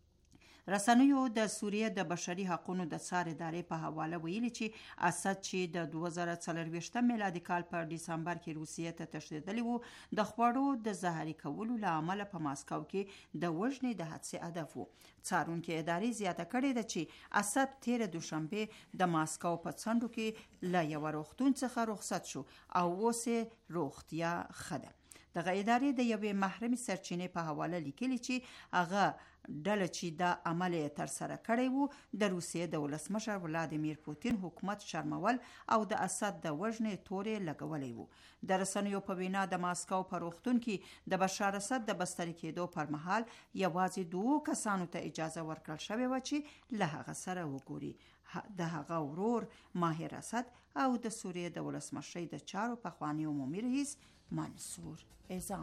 S8: رسنیو د سوریې د بشري حقوقو د څار ادارې په حواله ویلي چې اسد چې د 2024 میلادي کال په دسمبر کې روسیې ته تښتېدلی وو د خوړو د زهري کولو له امله په ماسکو کې د وژنې د حادثې هدف وو. څارونکو ادارې زیاته کړې ده چې اسد تیر دوشنبه د ماسکو په څنډو کې له یو روغتون څخه رخصت شو او اوس روغتیا ښه ده. دغه ادارې د یوې محرمي سرچینې په حواله لیکلي چې هغه ډله چې دا عمل تر سره کړی وو د روسیې د ولسمشر ولادیمیر پوتین حکومت شرمول او د اسد د وژنې تورې لګولې وو. د رسنیو په وینا د ماسکو په روغتون کې د بشار اسد د بستري کېدو پر مهال یوازې 2 کسانو ته اجازه ورکړل شوې و چې له هغه سره وګوري. د هغه ورور ماهر اسد او د سوریې د ولسمشر د چارو پخوانی عمومي رئیس منصور اعظام.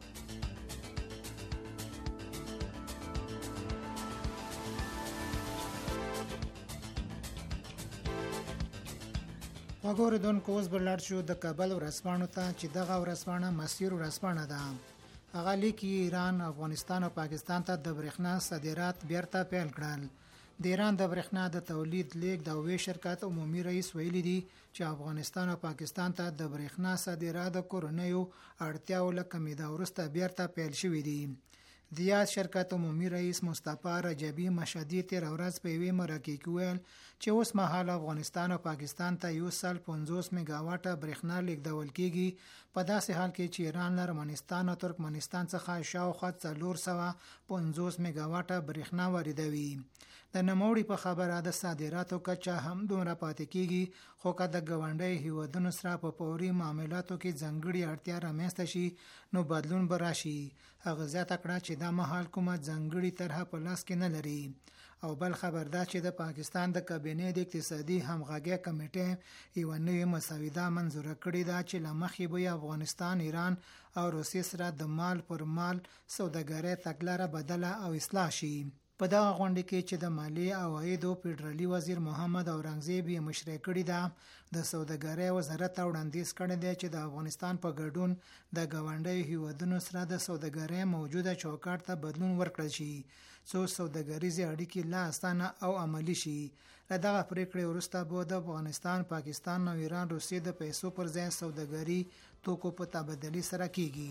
S9: وګورئ دونکو اوس بلار شو د کابل ورځپاڼو ته چې دغه ورځپاڼه مسیر ورځپاڼه ده. هغه لیکي ایران افغانستان او پاکستان ته د برېښنا صادرات بیرته پیل کړل. د ایران د برېښنا د تولید لیک د وی شرکت عمومي رئیس ویلي دی چې افغانستان او پاکستان ته د برېښنا صادرات د کورونیو اړتیاو له کمیدا وروسته بیرته پیل شوې دي. د یاد شرکت عمومي رئیس مصطفی رجبی مشهدی تیر ورځ په یوې مرکه کې ویل چې اوس مهال افغانستان او پاکستان ته یو سل 50 میگاواټه برېښنا لیږدول کیږي په داسې حال کې چې ایران له ارمنستان او ترکمنستان څخه شاوخوا 450 میگاواټه برېښنا واردوي. د نوموړي په خبره د صادراتو کچه هم دومره پاتې کیږي خو که د ګاونډي هیوادونو سره په فوري معاملاتو کې ځانګړي اړتیا رامنځته شي نو بدلون به راشي. هغه زیاته کړه چې دا مهال کومه ځانګړي طرحه په لاس کې نه لري. او بل خبر دا چې د پاکستان د کابینې د اقتصادي همغږي کمیټې یو نوې مسوده منظور کړې ده چې لمخې به افغانستان، ایران او روسیې سره د مال پر مال سوداګرۍ تګلاره بدله او اصلاح شي. په دغه غونډه کې چې د مالیې او عایدو فدرالي وزیر محمد اورنګزیب یې مشري کړې ده، د سوداګرۍ وزارت وړاندیز کړی دی چې د افغانستان په ګډون د ګاونډي هیوادونو سره د سوداګرۍ موجوده چوکاټ ته بدلون ورکړل شي څو سوداګریزې اړیکې لا اسانه او عملی شي. له دغه پریکړې وروسته به د افغانستان، پاکستان او ایران روسیې د پیسو پر ځای سوداګري توکو په تبادلې سره کیږي.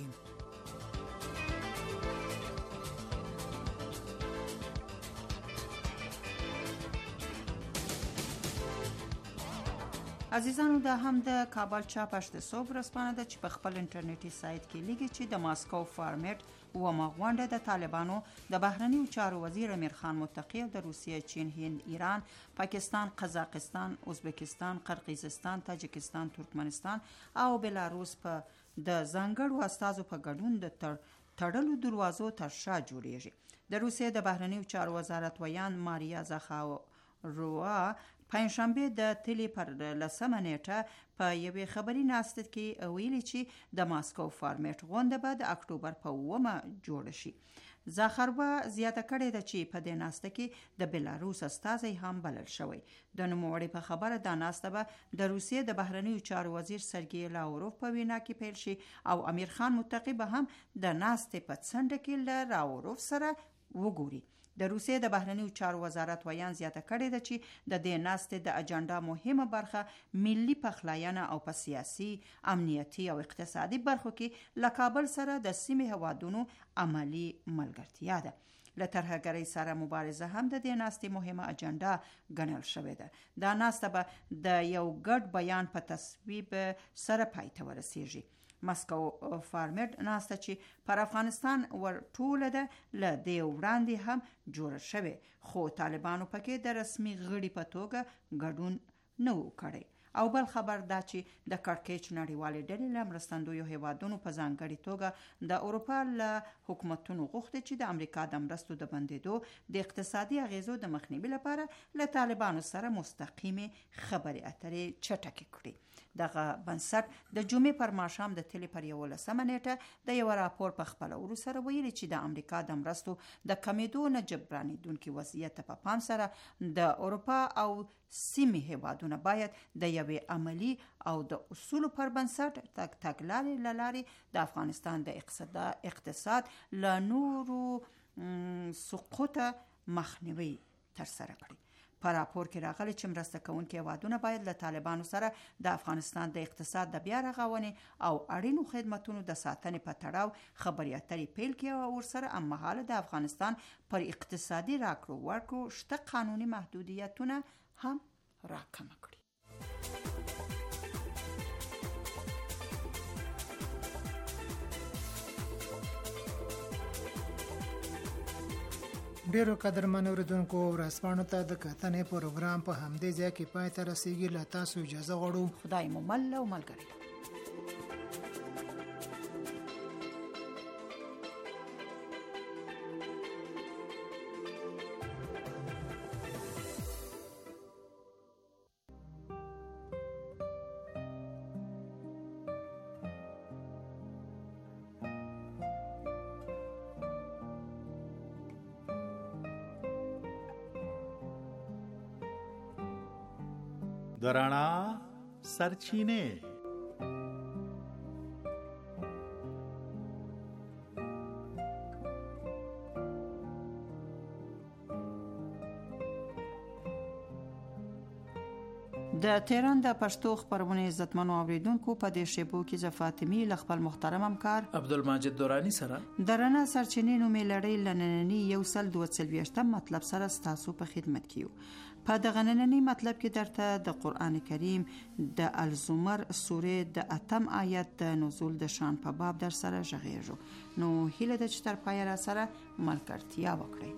S8: عزیزانو دا هم د کابل چاپ اشته صبح ورځپاڼه ده چې په خپل انټرنیټي سایت کې لیکي چې د ماسکو فارمیټ ومه غونډه د طالبانو د بهرنیو چارو وزیر امیر خان متقی او د روسیې، چین، هند، ایران، پاکستان، قزاقستان، ازبکستان، قرقیزستان، تاجکستان، ترکمنستان او بلاروس په د ځانګړو استازو په ګډون د تړلو دروازو تر شا جوړیږي. د روسیې د بهرنیو چارو وزارت ویان ماریا روا پنځشنبه د تلی پر 10 نیټه په یوې خبري ناستې کې ویلي چې د ماسکو فارمیټ غونډه به د اکتوبر په 9 جوړ شي. زاخروا زیاته کړې ده چې په دې ناسته کې د بلاروس استازی هم بلل شوی. د نوموړي په خبره دا ناسته به د روسیې د بهرنیو چارو وزیر سرګی لاوروف په وینا کې پیل شي او امیر خان متقی به هم د ناستې په څنډه کې له راوروف سره وګوري. د روسیې د بهرنیو چارو وزارت ویان زیاته کړې ده چې د دې ناستې د اجنډا مهمه برخه ملي پخلاینه او په سیاسي، امنیتي او اقتصادي برخو کې له کابل سره د سیمې هوادونو عملی ملګرتیا ده. له ترهګرۍ سره مبارزه هم د دې ناستې مهمه اجنډا ګڼل شوې ده. دا ناسته به د یو ګډ بیان په تصویب سره پای ته ورسیږي. ماسکو فارمیټ ناسته چې پر افغانستان ور ټوله ده له دې وړاندې هم جوړ شوه، خو طالبانو پکې د رسمي غړي په توګه ګډون نه وکړي. او بل خبر دا چې د کړکېچ نړیوالې ډلې له مرستندویو هیوادونو په ځانګړي توګه د اروپا له حکومتونو غوښتي چې د امریکا د مرستو د بندېدو د اقتصادي اغیزو د مخنیوي لپاره له طالبانو سره مستقیمه خبرې اترې چټکې کړي. دغه بنسټ د جمعې پر ماښام د تلی پر 11 نیټه د یو راپور په خپل ورو سره ویلي چې د امریکا د مرستو د کمیدو نه جبرانیدونکو وضعیت په پام سره د اروپا او سیمې هیوادونه باید د یوې عملی او د اصول پر بنسټ تګلارې لارې د افغانستان د اقتصاد له نورو سقوط مخنیوي تر سره کړي. په راپور کې راغلي چې مرسته کوونکي هیوادونه باید له طالبانو سره د افغانستان د اقتصاد د بیا رغونې او اړینو خدماتو د ساتنې په تړاو خبرې اترې پیل کړي او ورسره هممهاله د افغانستان پر اقتصادي راکړو ورکړو شته قانوني محدودیتونه هم راکمه کړي.
S9: ډیرو قدرمن اوریدونکو ورځپاڼو ته د کتنې پروګرام په همدې ځای کې پای ته رسیږي. له تاسو اجازه غواړو.
S8: خدای مو مل او ملګری.
S10: د رڼا سرچینې.
S8: د تهران د پښتو خبرونه عزتمنو اوریدونکو په دې شیبو کې ز فاطمی ل خپل محترم همکار
S3: عبدالمجید دورانی سره
S8: د رڼا سرچینې نو ملړی لنننی یو سل 220 مطلب سره ستاسو په خدمت کیو. په دغه نننی مطلب کې درته د قران کریم د الزمر سوره د 8 آیت د نزول د شان په باب در سره ژغېږو. نو هیله د چتر پای را سره ملګرتیا وکړئ.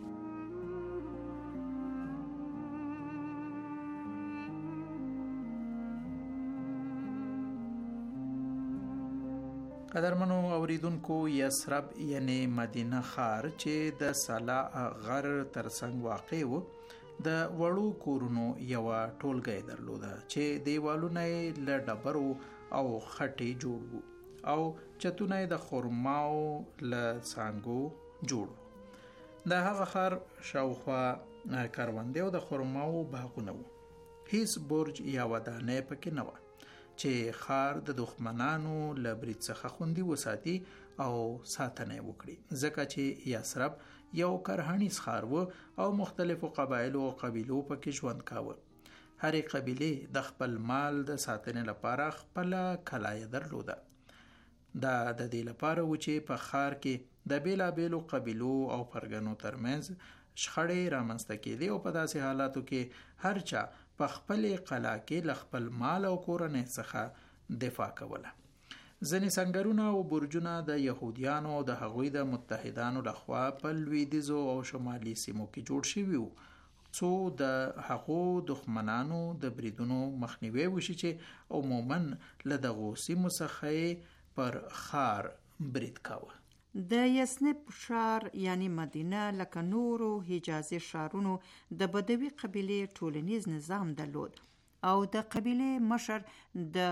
S11: قدرمنو اوریدونکو، یثرب یعنی مدینه ښار چې د سلا غر ترڅنګ واقع و، د وړو کورونو یو ټولګی درلوده چې دیوالونه یې له ډبرو او خټې جوړ وو او چتونه یې د خرماو له څانګو جوړ وو. د هغه ښار شاوخوا کروندې او د خرماو باغونه وو. هیڅ برج یا ودانۍ پکې نه وه چې ښار د دښمنانو له برید څخه خوندي وساتي او ساتنه وکړي، ځکه چې یثرب یو کرهنیز ښار و او مختلفو قبایلو او قبیلو پکې ژوند کاوه. هرې قبیلې د خپل مال د ساتنې لپاره خپل کلایه درلوده. دا د دې لپاره و چې په ښار کې د بیلابیلو قبیلو او پرګنو ترمنځ شخړې رامنځته کېدې او په داسې حالاتو کې هر چا په خپل قلعه کې ل خپل مال او کورنۍ څخه دفاع کوله. ځینې سنگرونه او برجونه د يهوديانو او د هغوی د متحدانو لخوا په لویدیځو او شمالي سیمو کې جوړ شوي وو، څو د هغو دښمنانو د بریدونو مخنیوي وشي چې عموماً له دغو سیمو څخه پر ښار برید کاوه.
S8: د یثرب ښار یعنی مدینه لکه نورو حجازي ښارونو د بدوي قبیلې ټولنیز نظام درلود او د قبیلې مشر د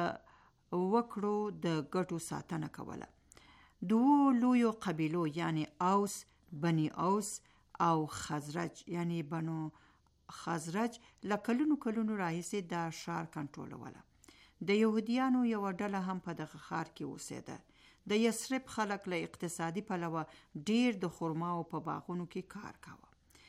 S8: وکړو د ګټو ساتنه کوله. دوو لویو قبیلو یعنی اوس بني اوس او خزرج یعنی بنو خزرج لکلونو کلونو راهیسې دا ښار کنټرولوله. د یهودیانو یو ډله هم په دغه ښار کې اوسېده. د یثرب خلک له اقتصادي پلوه ډیر د خرماو په باغونو کې کار کاوه.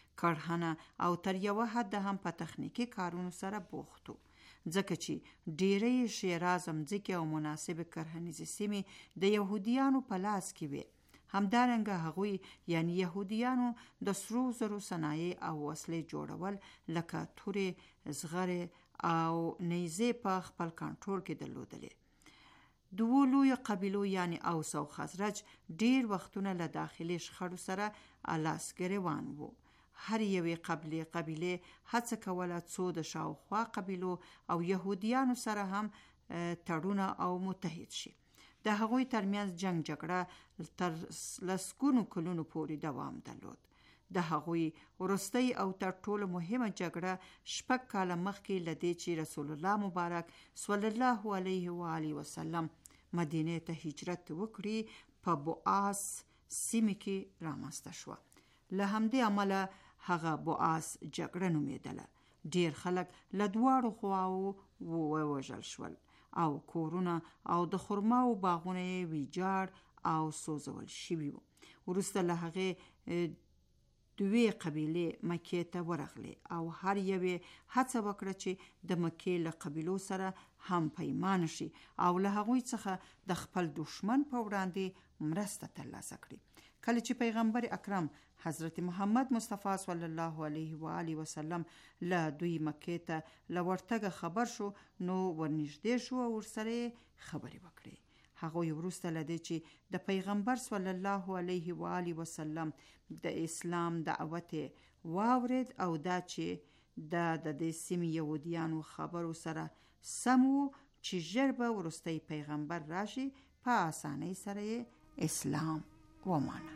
S8: کرهنه او تر یوه حد هم په تخنیکي کارونو سره بوخت وو، ځکه چې ډیری شیراز مځکې او مناسب کرهنیزې سیمې د یهودیانو په لاس کې وې. همدارنګه هغوی یعنی یهودیانو د سرو زرو صنایع او وسلې جوړول لکه تورې، زغرې او نیزې په خپل کنټرول کې درلودلې. دوو لویو قبیلو یعنی اوس او خزرج ډیر وختونه له داخلي شخړو سره لاس ګریوان وو. هر یوې قبیلې هڅه کوله څو د شاوخوا قبیلو او یهودیانو سره هم تړونه او متحد شي. د هغوی ترمنځ جنگ جګړه تر لسګونو کلونو پورې دوام درلود. د هغوی وروستۍ او تر ټولو مهمه جګړه 6 کاله مخکې له دې چې رسول الله مبارک صلی الله علیه و آله وسلم مدینه ته هجرت وکړي په بوآس سیمه کې رامنځته شوه. له همدې امله هغه بوآس جګړه نومیدله. ډیر خلک له دواړو خواو ووژل شول او کورونه او د خرماو باغونه یې ویجاړ او سوځول شوي وو. وروسته له هغې دوی قبیلې مکې ته ورغلې او هر یوې هڅه وکړه چې د مکې له قبیلو سره هم پیمان شي او له هغوی څخه د خپل دشمن په وړاندې مرسته ترلاسه کړي. کله چې پیغمبر اکرم حضرت محمد مصطفی صلی الله علیه و آله وسلم له دوی مکې ته له ورتګه خبر شو نو ورنږدې شو او ورسره خبرې وکړې. هغوی وروسته له دې چې د پیغمبر صلی الله علیه و آله وسلم د اسلام دعوت واورید او دا چې د دې سیمې یهودیانو خبرو سره سم وو چې ژر به وروستی پیغمبر راشي، په اسانۍ سره اسلام ومانه.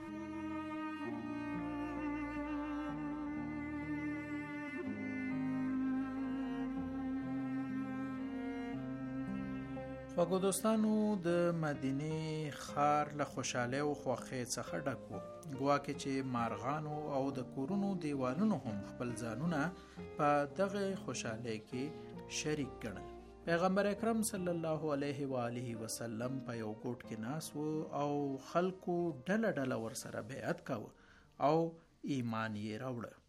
S11: خوږو دوستانو، د مدینه ښار له خوشحالۍ او خوښۍ څخه ډک و، ګواکې چې مارغانو او د کورونو دیوالونو هم خپل ځانونه په دغه خوشحالۍ کې شریک ګڼل. پیغمبر اکرم صلی الله علیه و آله وسلم په یو ګوټ کې ناست و او خلکو ډله ډله ورسره بیعت کاوه او ایمان یې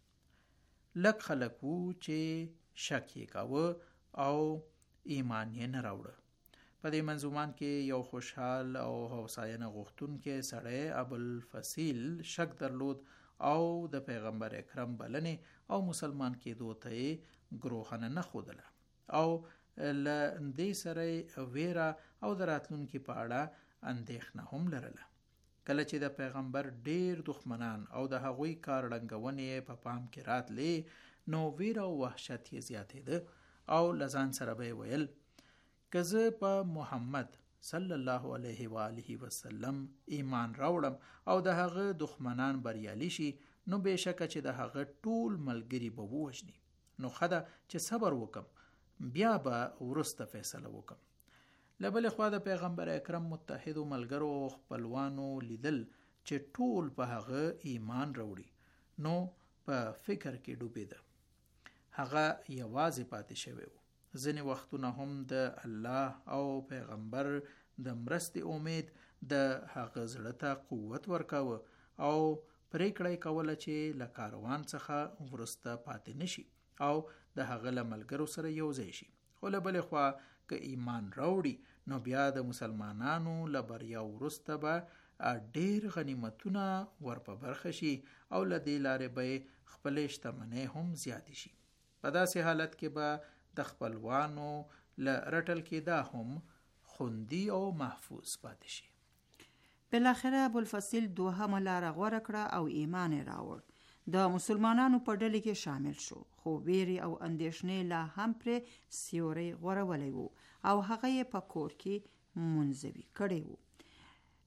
S11: راوړه. لږ خلک وو چې شک یې کاوه او ایمان یې نه راوړه. په دې منظومان کې یو خوشحال او هوساینه غوښتونکی سړی ابوالفضیل شک درلود او د پیغمبر اکرم بلنې او مسلمان کېدو ته یې ګروهنه نه ښودله او له دې سره ویره او د راتلونکي په اړه اندېښنه هم لرله. کله چې د پیغمبر ډیر دښمنان او د هغوی کار ړنګونې په پام کې راتلې نو ویره او وحشت یې زیاتېده او له ځان سره به یې ویل که زه په محمد صلی الله علیه و آله وسلم ایمان راوړم او د هغه دښمنان بریالي شي نو بېشکه چې د هغه ټول ملګري به ووژني، نو ښه ده چې صبر وکم، بیا به وروسته فیصله وکم. له بلې خوا د پیغمبر اکرم متحدو ملګرو او خپلوانو لیدل چې ټول په هغه ایمان راوړي نو په فکر کې ډوبېده. هغه یوازې پاتې شوی و. ځینې وختونه هم د الله او پیغمبر د مرستې امید د هغه زړه ته قوت ورکاوه او پریکړه کوله چې له کاروان څخه ورسته پاتې نشي او د هغه له ملګرو سره یو ځای شي. خو له بلې خوا که ایمان راوړي نو بیا د مسلمانانو له بریا وروسته به ډیر غنیمتونه ور په برخه شي او له دې لارې به خپلې شتمنۍ هم زیاتې شي. په داسې حالت کې به د خپلوانو له رټل کېدا هم خوندي او محفوظ پاتې شي.
S8: بالاخره ابوالفضیل دوهمه لاره غوره کړه او ایمان یې راوړ. د مسلمانانو په ډلې کې شامل شو، خو ویرې او اندېښنې لا هم پرې سیوری غورولی و او هغه یې په کور کې منزوي کړی و.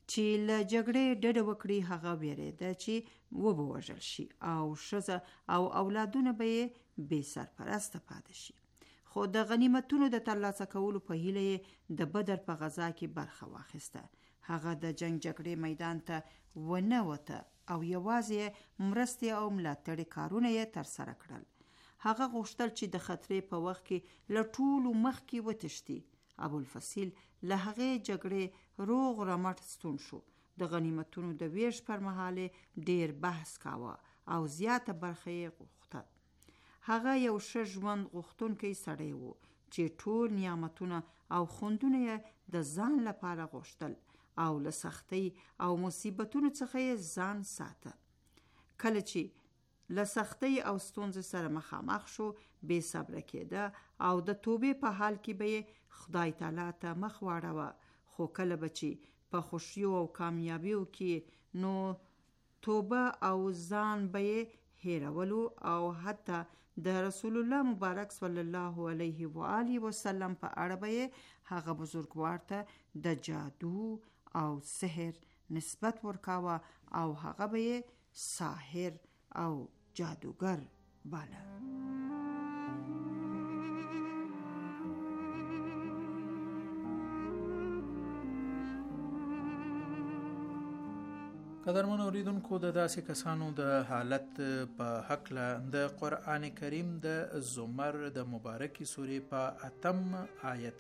S8: چې له جګړې ډډه وکړي هغه ویرېده چې وبوژل شي او ښځه او اولادونه به یې بې سرپرسته پاتې شي. خو د غنیمتونو د ترلاسه کولو په هیله یې د بدر په غزا کې برخه واخیسته. هغه د جنگ جګړې میدان ته ونه وته او یوازې مرستې او ملاتړي کارونه یې ترسره کړل. هغه غوښتل چې د خطرې په وخت کې له ټولو مخکې وتښتي. ابوالفضل له هغې جګړې روغ رمټ ستون شو. د غنیمتونو د ویش پر مهال ډیر بحث کاوه او زیاته برخه یې غوښته. هغه یو ښه ژوند غوښتونکی سړی و چې ټول نعمتونه او خوندونه یې د ځان لپاره غوښتل او له سختۍ او مصیبتونو څخه یې ځان ساته. کله چې له سختۍ او ستونزې سره مخامخ شو بې صبره کېده او د توبې په حال کې به یې خدای تعالی ته مخ واړوه. خو کله به چې په خوښیو او کامیابیو کې نو توبه او ځان به یې هیرولو او حتی د رسول الله مبارک صلی الله علیه و آله وسلم په اړه به یې هغه بزرګوار ته د جادو او سحر نسبت ورکاوه او هغه به یې ساحر او جادوگر بالا.
S11: قدرمن اوریدونکو، د داسې کسانو د حالت په حقله د قرآن کریم د زمر د مبارکی سورې په 8 آیت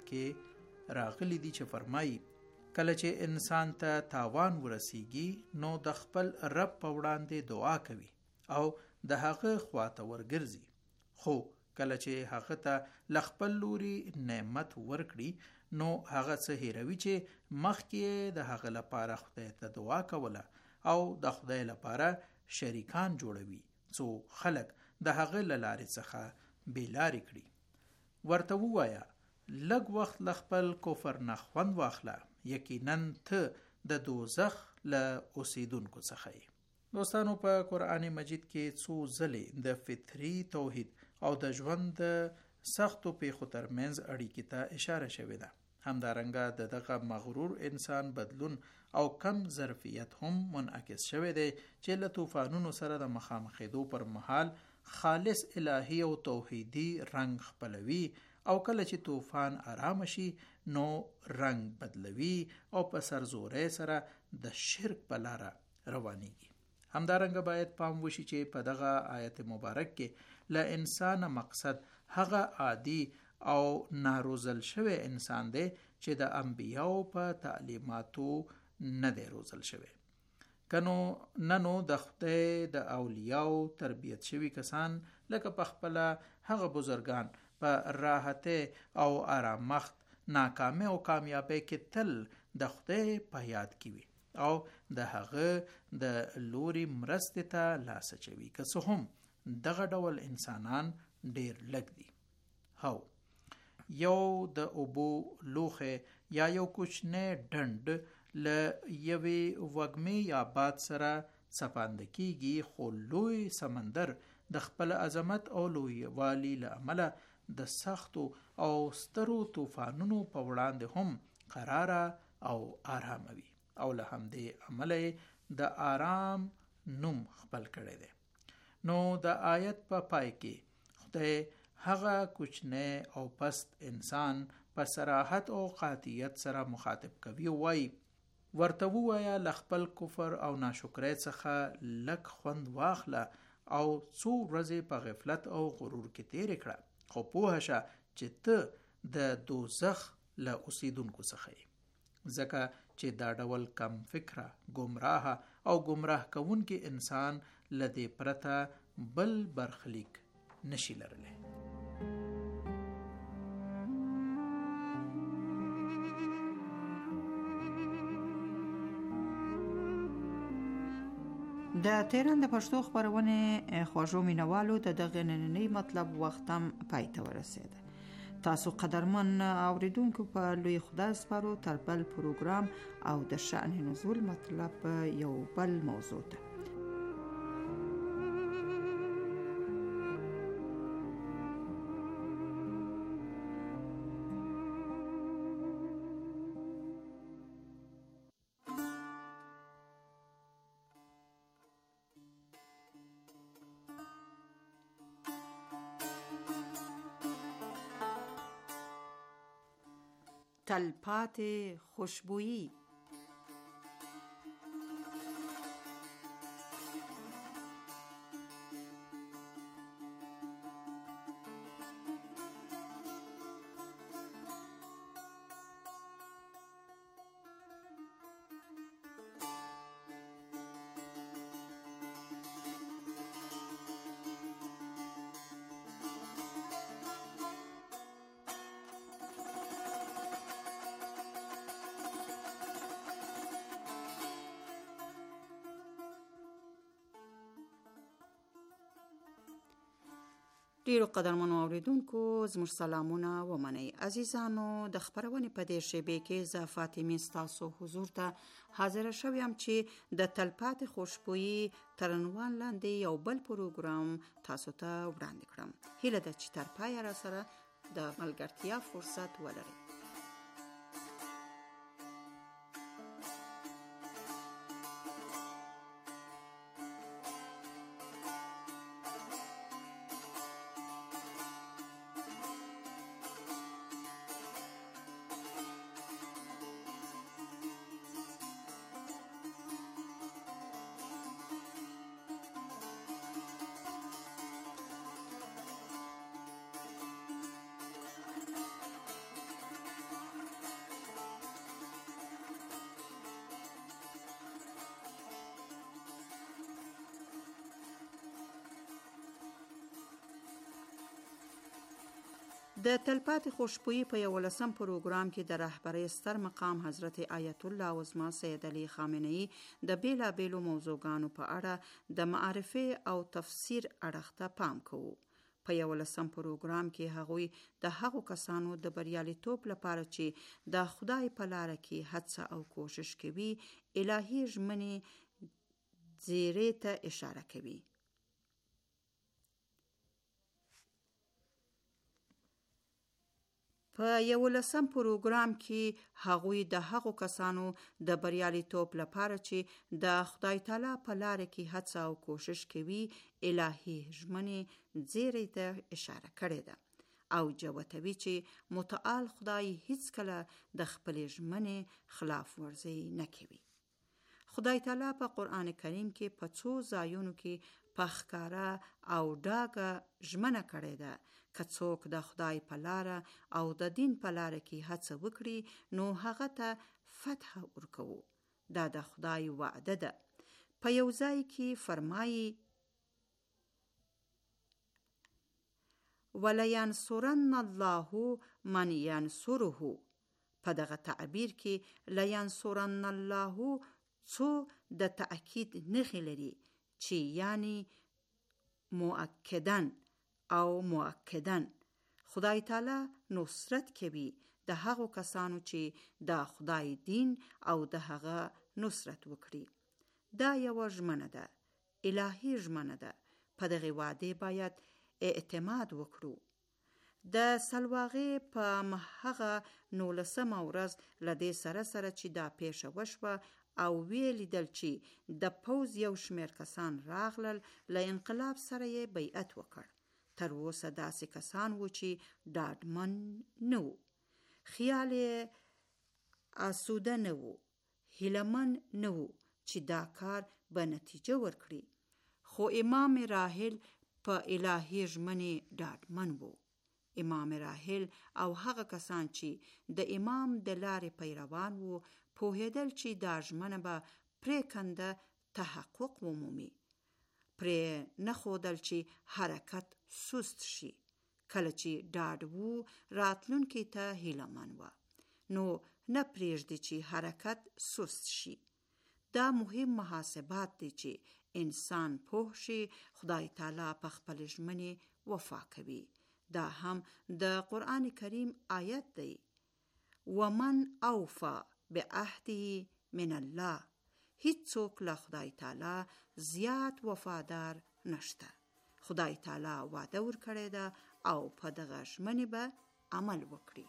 S11: کې راغلی دی چې فرمایي کله چې انسان ته تاوان ورسیږي نو د خپل رب په وړاندې دعا کوي او د هغه خواته ورګرځي. خو کله چې هغه ته لخپل لوري نعمت ورکړي نو هغه څه هیروي چې مخکې د هغه لپاره خدای ته دعا کوله او د خدای لپاره شریکان جوړوي څو خلق د هغه لارې څخه بیلاری کړي. ورته وایا لږ وخت لخپل کفر نه خوند واخله، یقینا ته د دوزخ له اوسیدونکو څخه یې. دوستانو، په قرآن مجید کې څو ځلې د فطري توحید او د ژوند د سختو پیښو ترمنځ اړیکې ته اشاره شوې ده. همدارنګه د دغه مغرور انسان بدلون او کم ظرفیت هم منعکس شوی دی چې له طوفانونو سره د مخامخېدو پر مهال خالص الهی او توحیدی رنگ خپلوي او کله چې طوفان آرام شي نو رنگ بدلوي او په سرزورۍ سره د شرک په لاره روانيږي. همدارنګه باید پام وشي چې په دغه آیت مبارک کې له انسان مقصد هغه عادي او ناروزل شوی انسان دی چې د انبیاو په تعلیماتو نه دی روزل شوی. کنو ننو د خدای د اولیاو تربیت شوی کسان لکه په خپل هغه بزرگان په راحته او آرامخت ناکامه او کامیابی کې تل د خدای په یاد کې وي او د هغه د لوري مرستې ته لاس اچوي. که څه هم دغه ډول انسانان ډیر لږ دي. هو یو د اوبو لوخه یا یو کوچنی ډنډ له یوې وږمې یا باد سره څپانده کیږي، خو لوی سمندر د خپل عظمت او لویوالي له امله د سختو او سترو طوفانونو په وړاندې هم قراره او آرامه وي او له همدې عمله د آرام نوم خپل کړی دی. نو د آیت په پای کې خدای هغه کوچنی او پست انسان په صراحت او قاطعیت سره مخاطب کوي او وایي ورته وایا لخپل کفر او ناشکرۍ څخه لک خوند واخله او څو ورځې په غفلت او غرور کې تیر کړه، خو پوه شه چې ته د دوزخ له اوسیدونکو څخه یې. ځکه چې دا ډول کم فکره، گمراه او گمراه کوونکی انسان لدې پرته بل برخلیک نشي لرلی.
S8: د تهران د پښتو خبرونه خوږو مینوالو د دغه نننۍ مطلب وختم پای ته ورسید. تاسو قدرمن اوریدونکو په لوی خدای سپارو تر بل پروګرام او د شأن نزول مطلب یو بل موضوع ته. تلپاتې خوشبويي. ډیرو قدرمنو اوریدونکو زموږ سلامونه ومنئ. عزیزانو د خبرونې په دې شیبې کې زه فاطمه ستاسو حضور ته حاضر شوم چې د تلپاتې خوشبويي تر عنوان لاندې یو بل پروګرام تاسو ته وړاندې کړم. هیله ده چې تر پایه را سره د ملګرتیا فرصت ولرئ. د تلپاتې خوشبويي په 11م پروګرام کې د رهبرۍ ستر مقام حضرت آیت الله عظما سید علی خامنه‌ای د بیلابیلو موضوعګانو په اړه د معرفي او تفسیر اړخ ته پام کوو. په 11م پروګرام کې هغوی د هغو کسانو د بریالیتوب لپاره چې د خدای په لار کې هڅه او کوشش کوي الهي ژمنې زیری ته اشاره کوي. په 11م پروګرام کې هغوی د هغو کسانو د بریالیتوب لپاره چې د خدای تعالی په لار کې هڅه او کوشش کوي الهي ژمنې زیری ته اشاره کړې ده او جوتوي چې متعال خدای هیڅ کله د خپل ژمنې خلاف ورزي نه کوي. خدای تعالی په قرآن کریم کې په څو ځایونو کې په ښکاره او ډاګه ژمنه کړې ده که څوک د خدای په لاره او د دین په لاره کې هڅه وکړي نو هغه ته فتح ورکوو. دا د خدای وعده ده. په یو ځای کې فرمایي وَلَيَنْصُرَنَّ اللَّهُ مَنْ يَنْصُرُهُ. په دغه تعبیر کې لَيَنْصُرَنَّ اللَّهُ څو د تأکید نښې لري چې یعنی مؤکدن او مؤکدن خدای تعالی نصرت کوي د هغو کسانو چې د خدای دین او د هغه نصرت وکړي. دا یو ژمنه ده، الهي ژمنه ده. په دغه وعده باید اعتماد وکړو. د سلواغې په هغه 19مه ورځ له دې سره چې دا پیښه وشوه او ویلیدل چې د پوځ یو شمیر کسان راغلل له انقلاب سره یې بیعت وکړ. تر اوسه داسې کسان وو چې ډاډمن نه وو، خیال آسوده نه وو، هیلمن نه وو چې دا کار به نتیجه ورکړي. خو امام راحل په الهي ژمنې ډاډمن وو. امام راحل او هغه کسان چې د امام د لارې پیروان وو پوهېدل چې دا ژمنه به پرېکنده تحقق ومومي. پرې نه ښودل چې حرکت سست شي. کله چې ډاډ وو راتلونکي ته هیلهمن وه نو نه پرېږدي چې حرکت سست شي. دا مهم محاسبات دي چې انسان پوه شي خدای تعالی په خپل ژمنې وفا کوي. دا هم د قرآن کریم آیت دی ومن اوفا بعهده من الله. هیڅ څوک له خدای تعالی زیات وفادار نشته. خدای تعالی وعده ورکړې ده او په دغه ژمنې به عمل وکړي.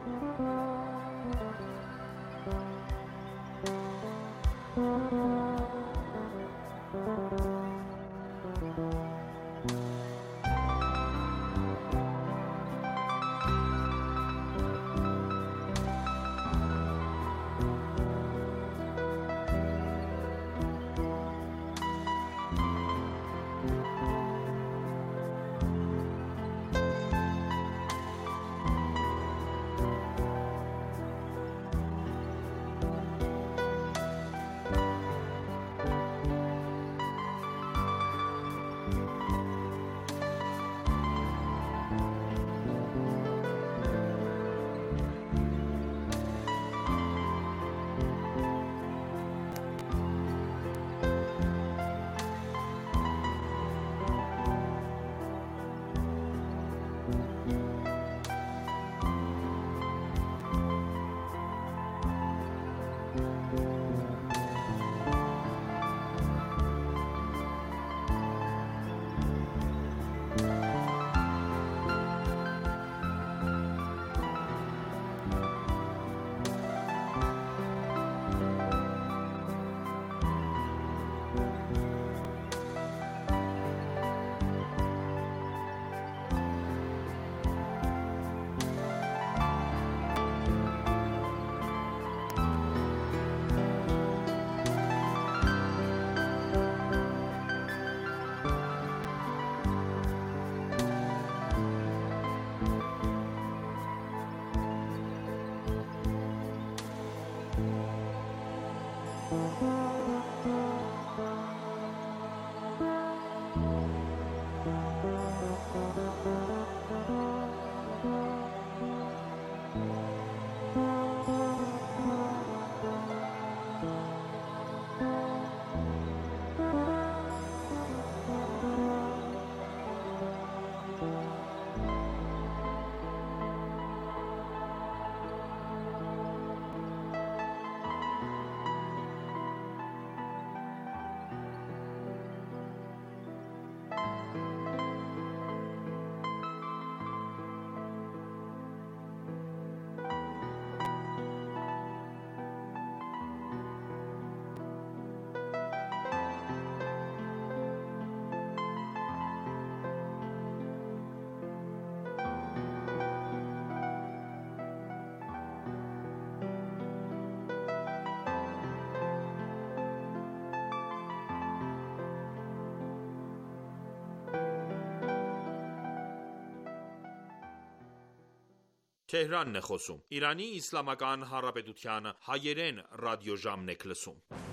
S12: Թեհրանն է խոսում։ Իրանի Իսլամական Հանրապետության հայերեն ռադիոժամն եք լսում։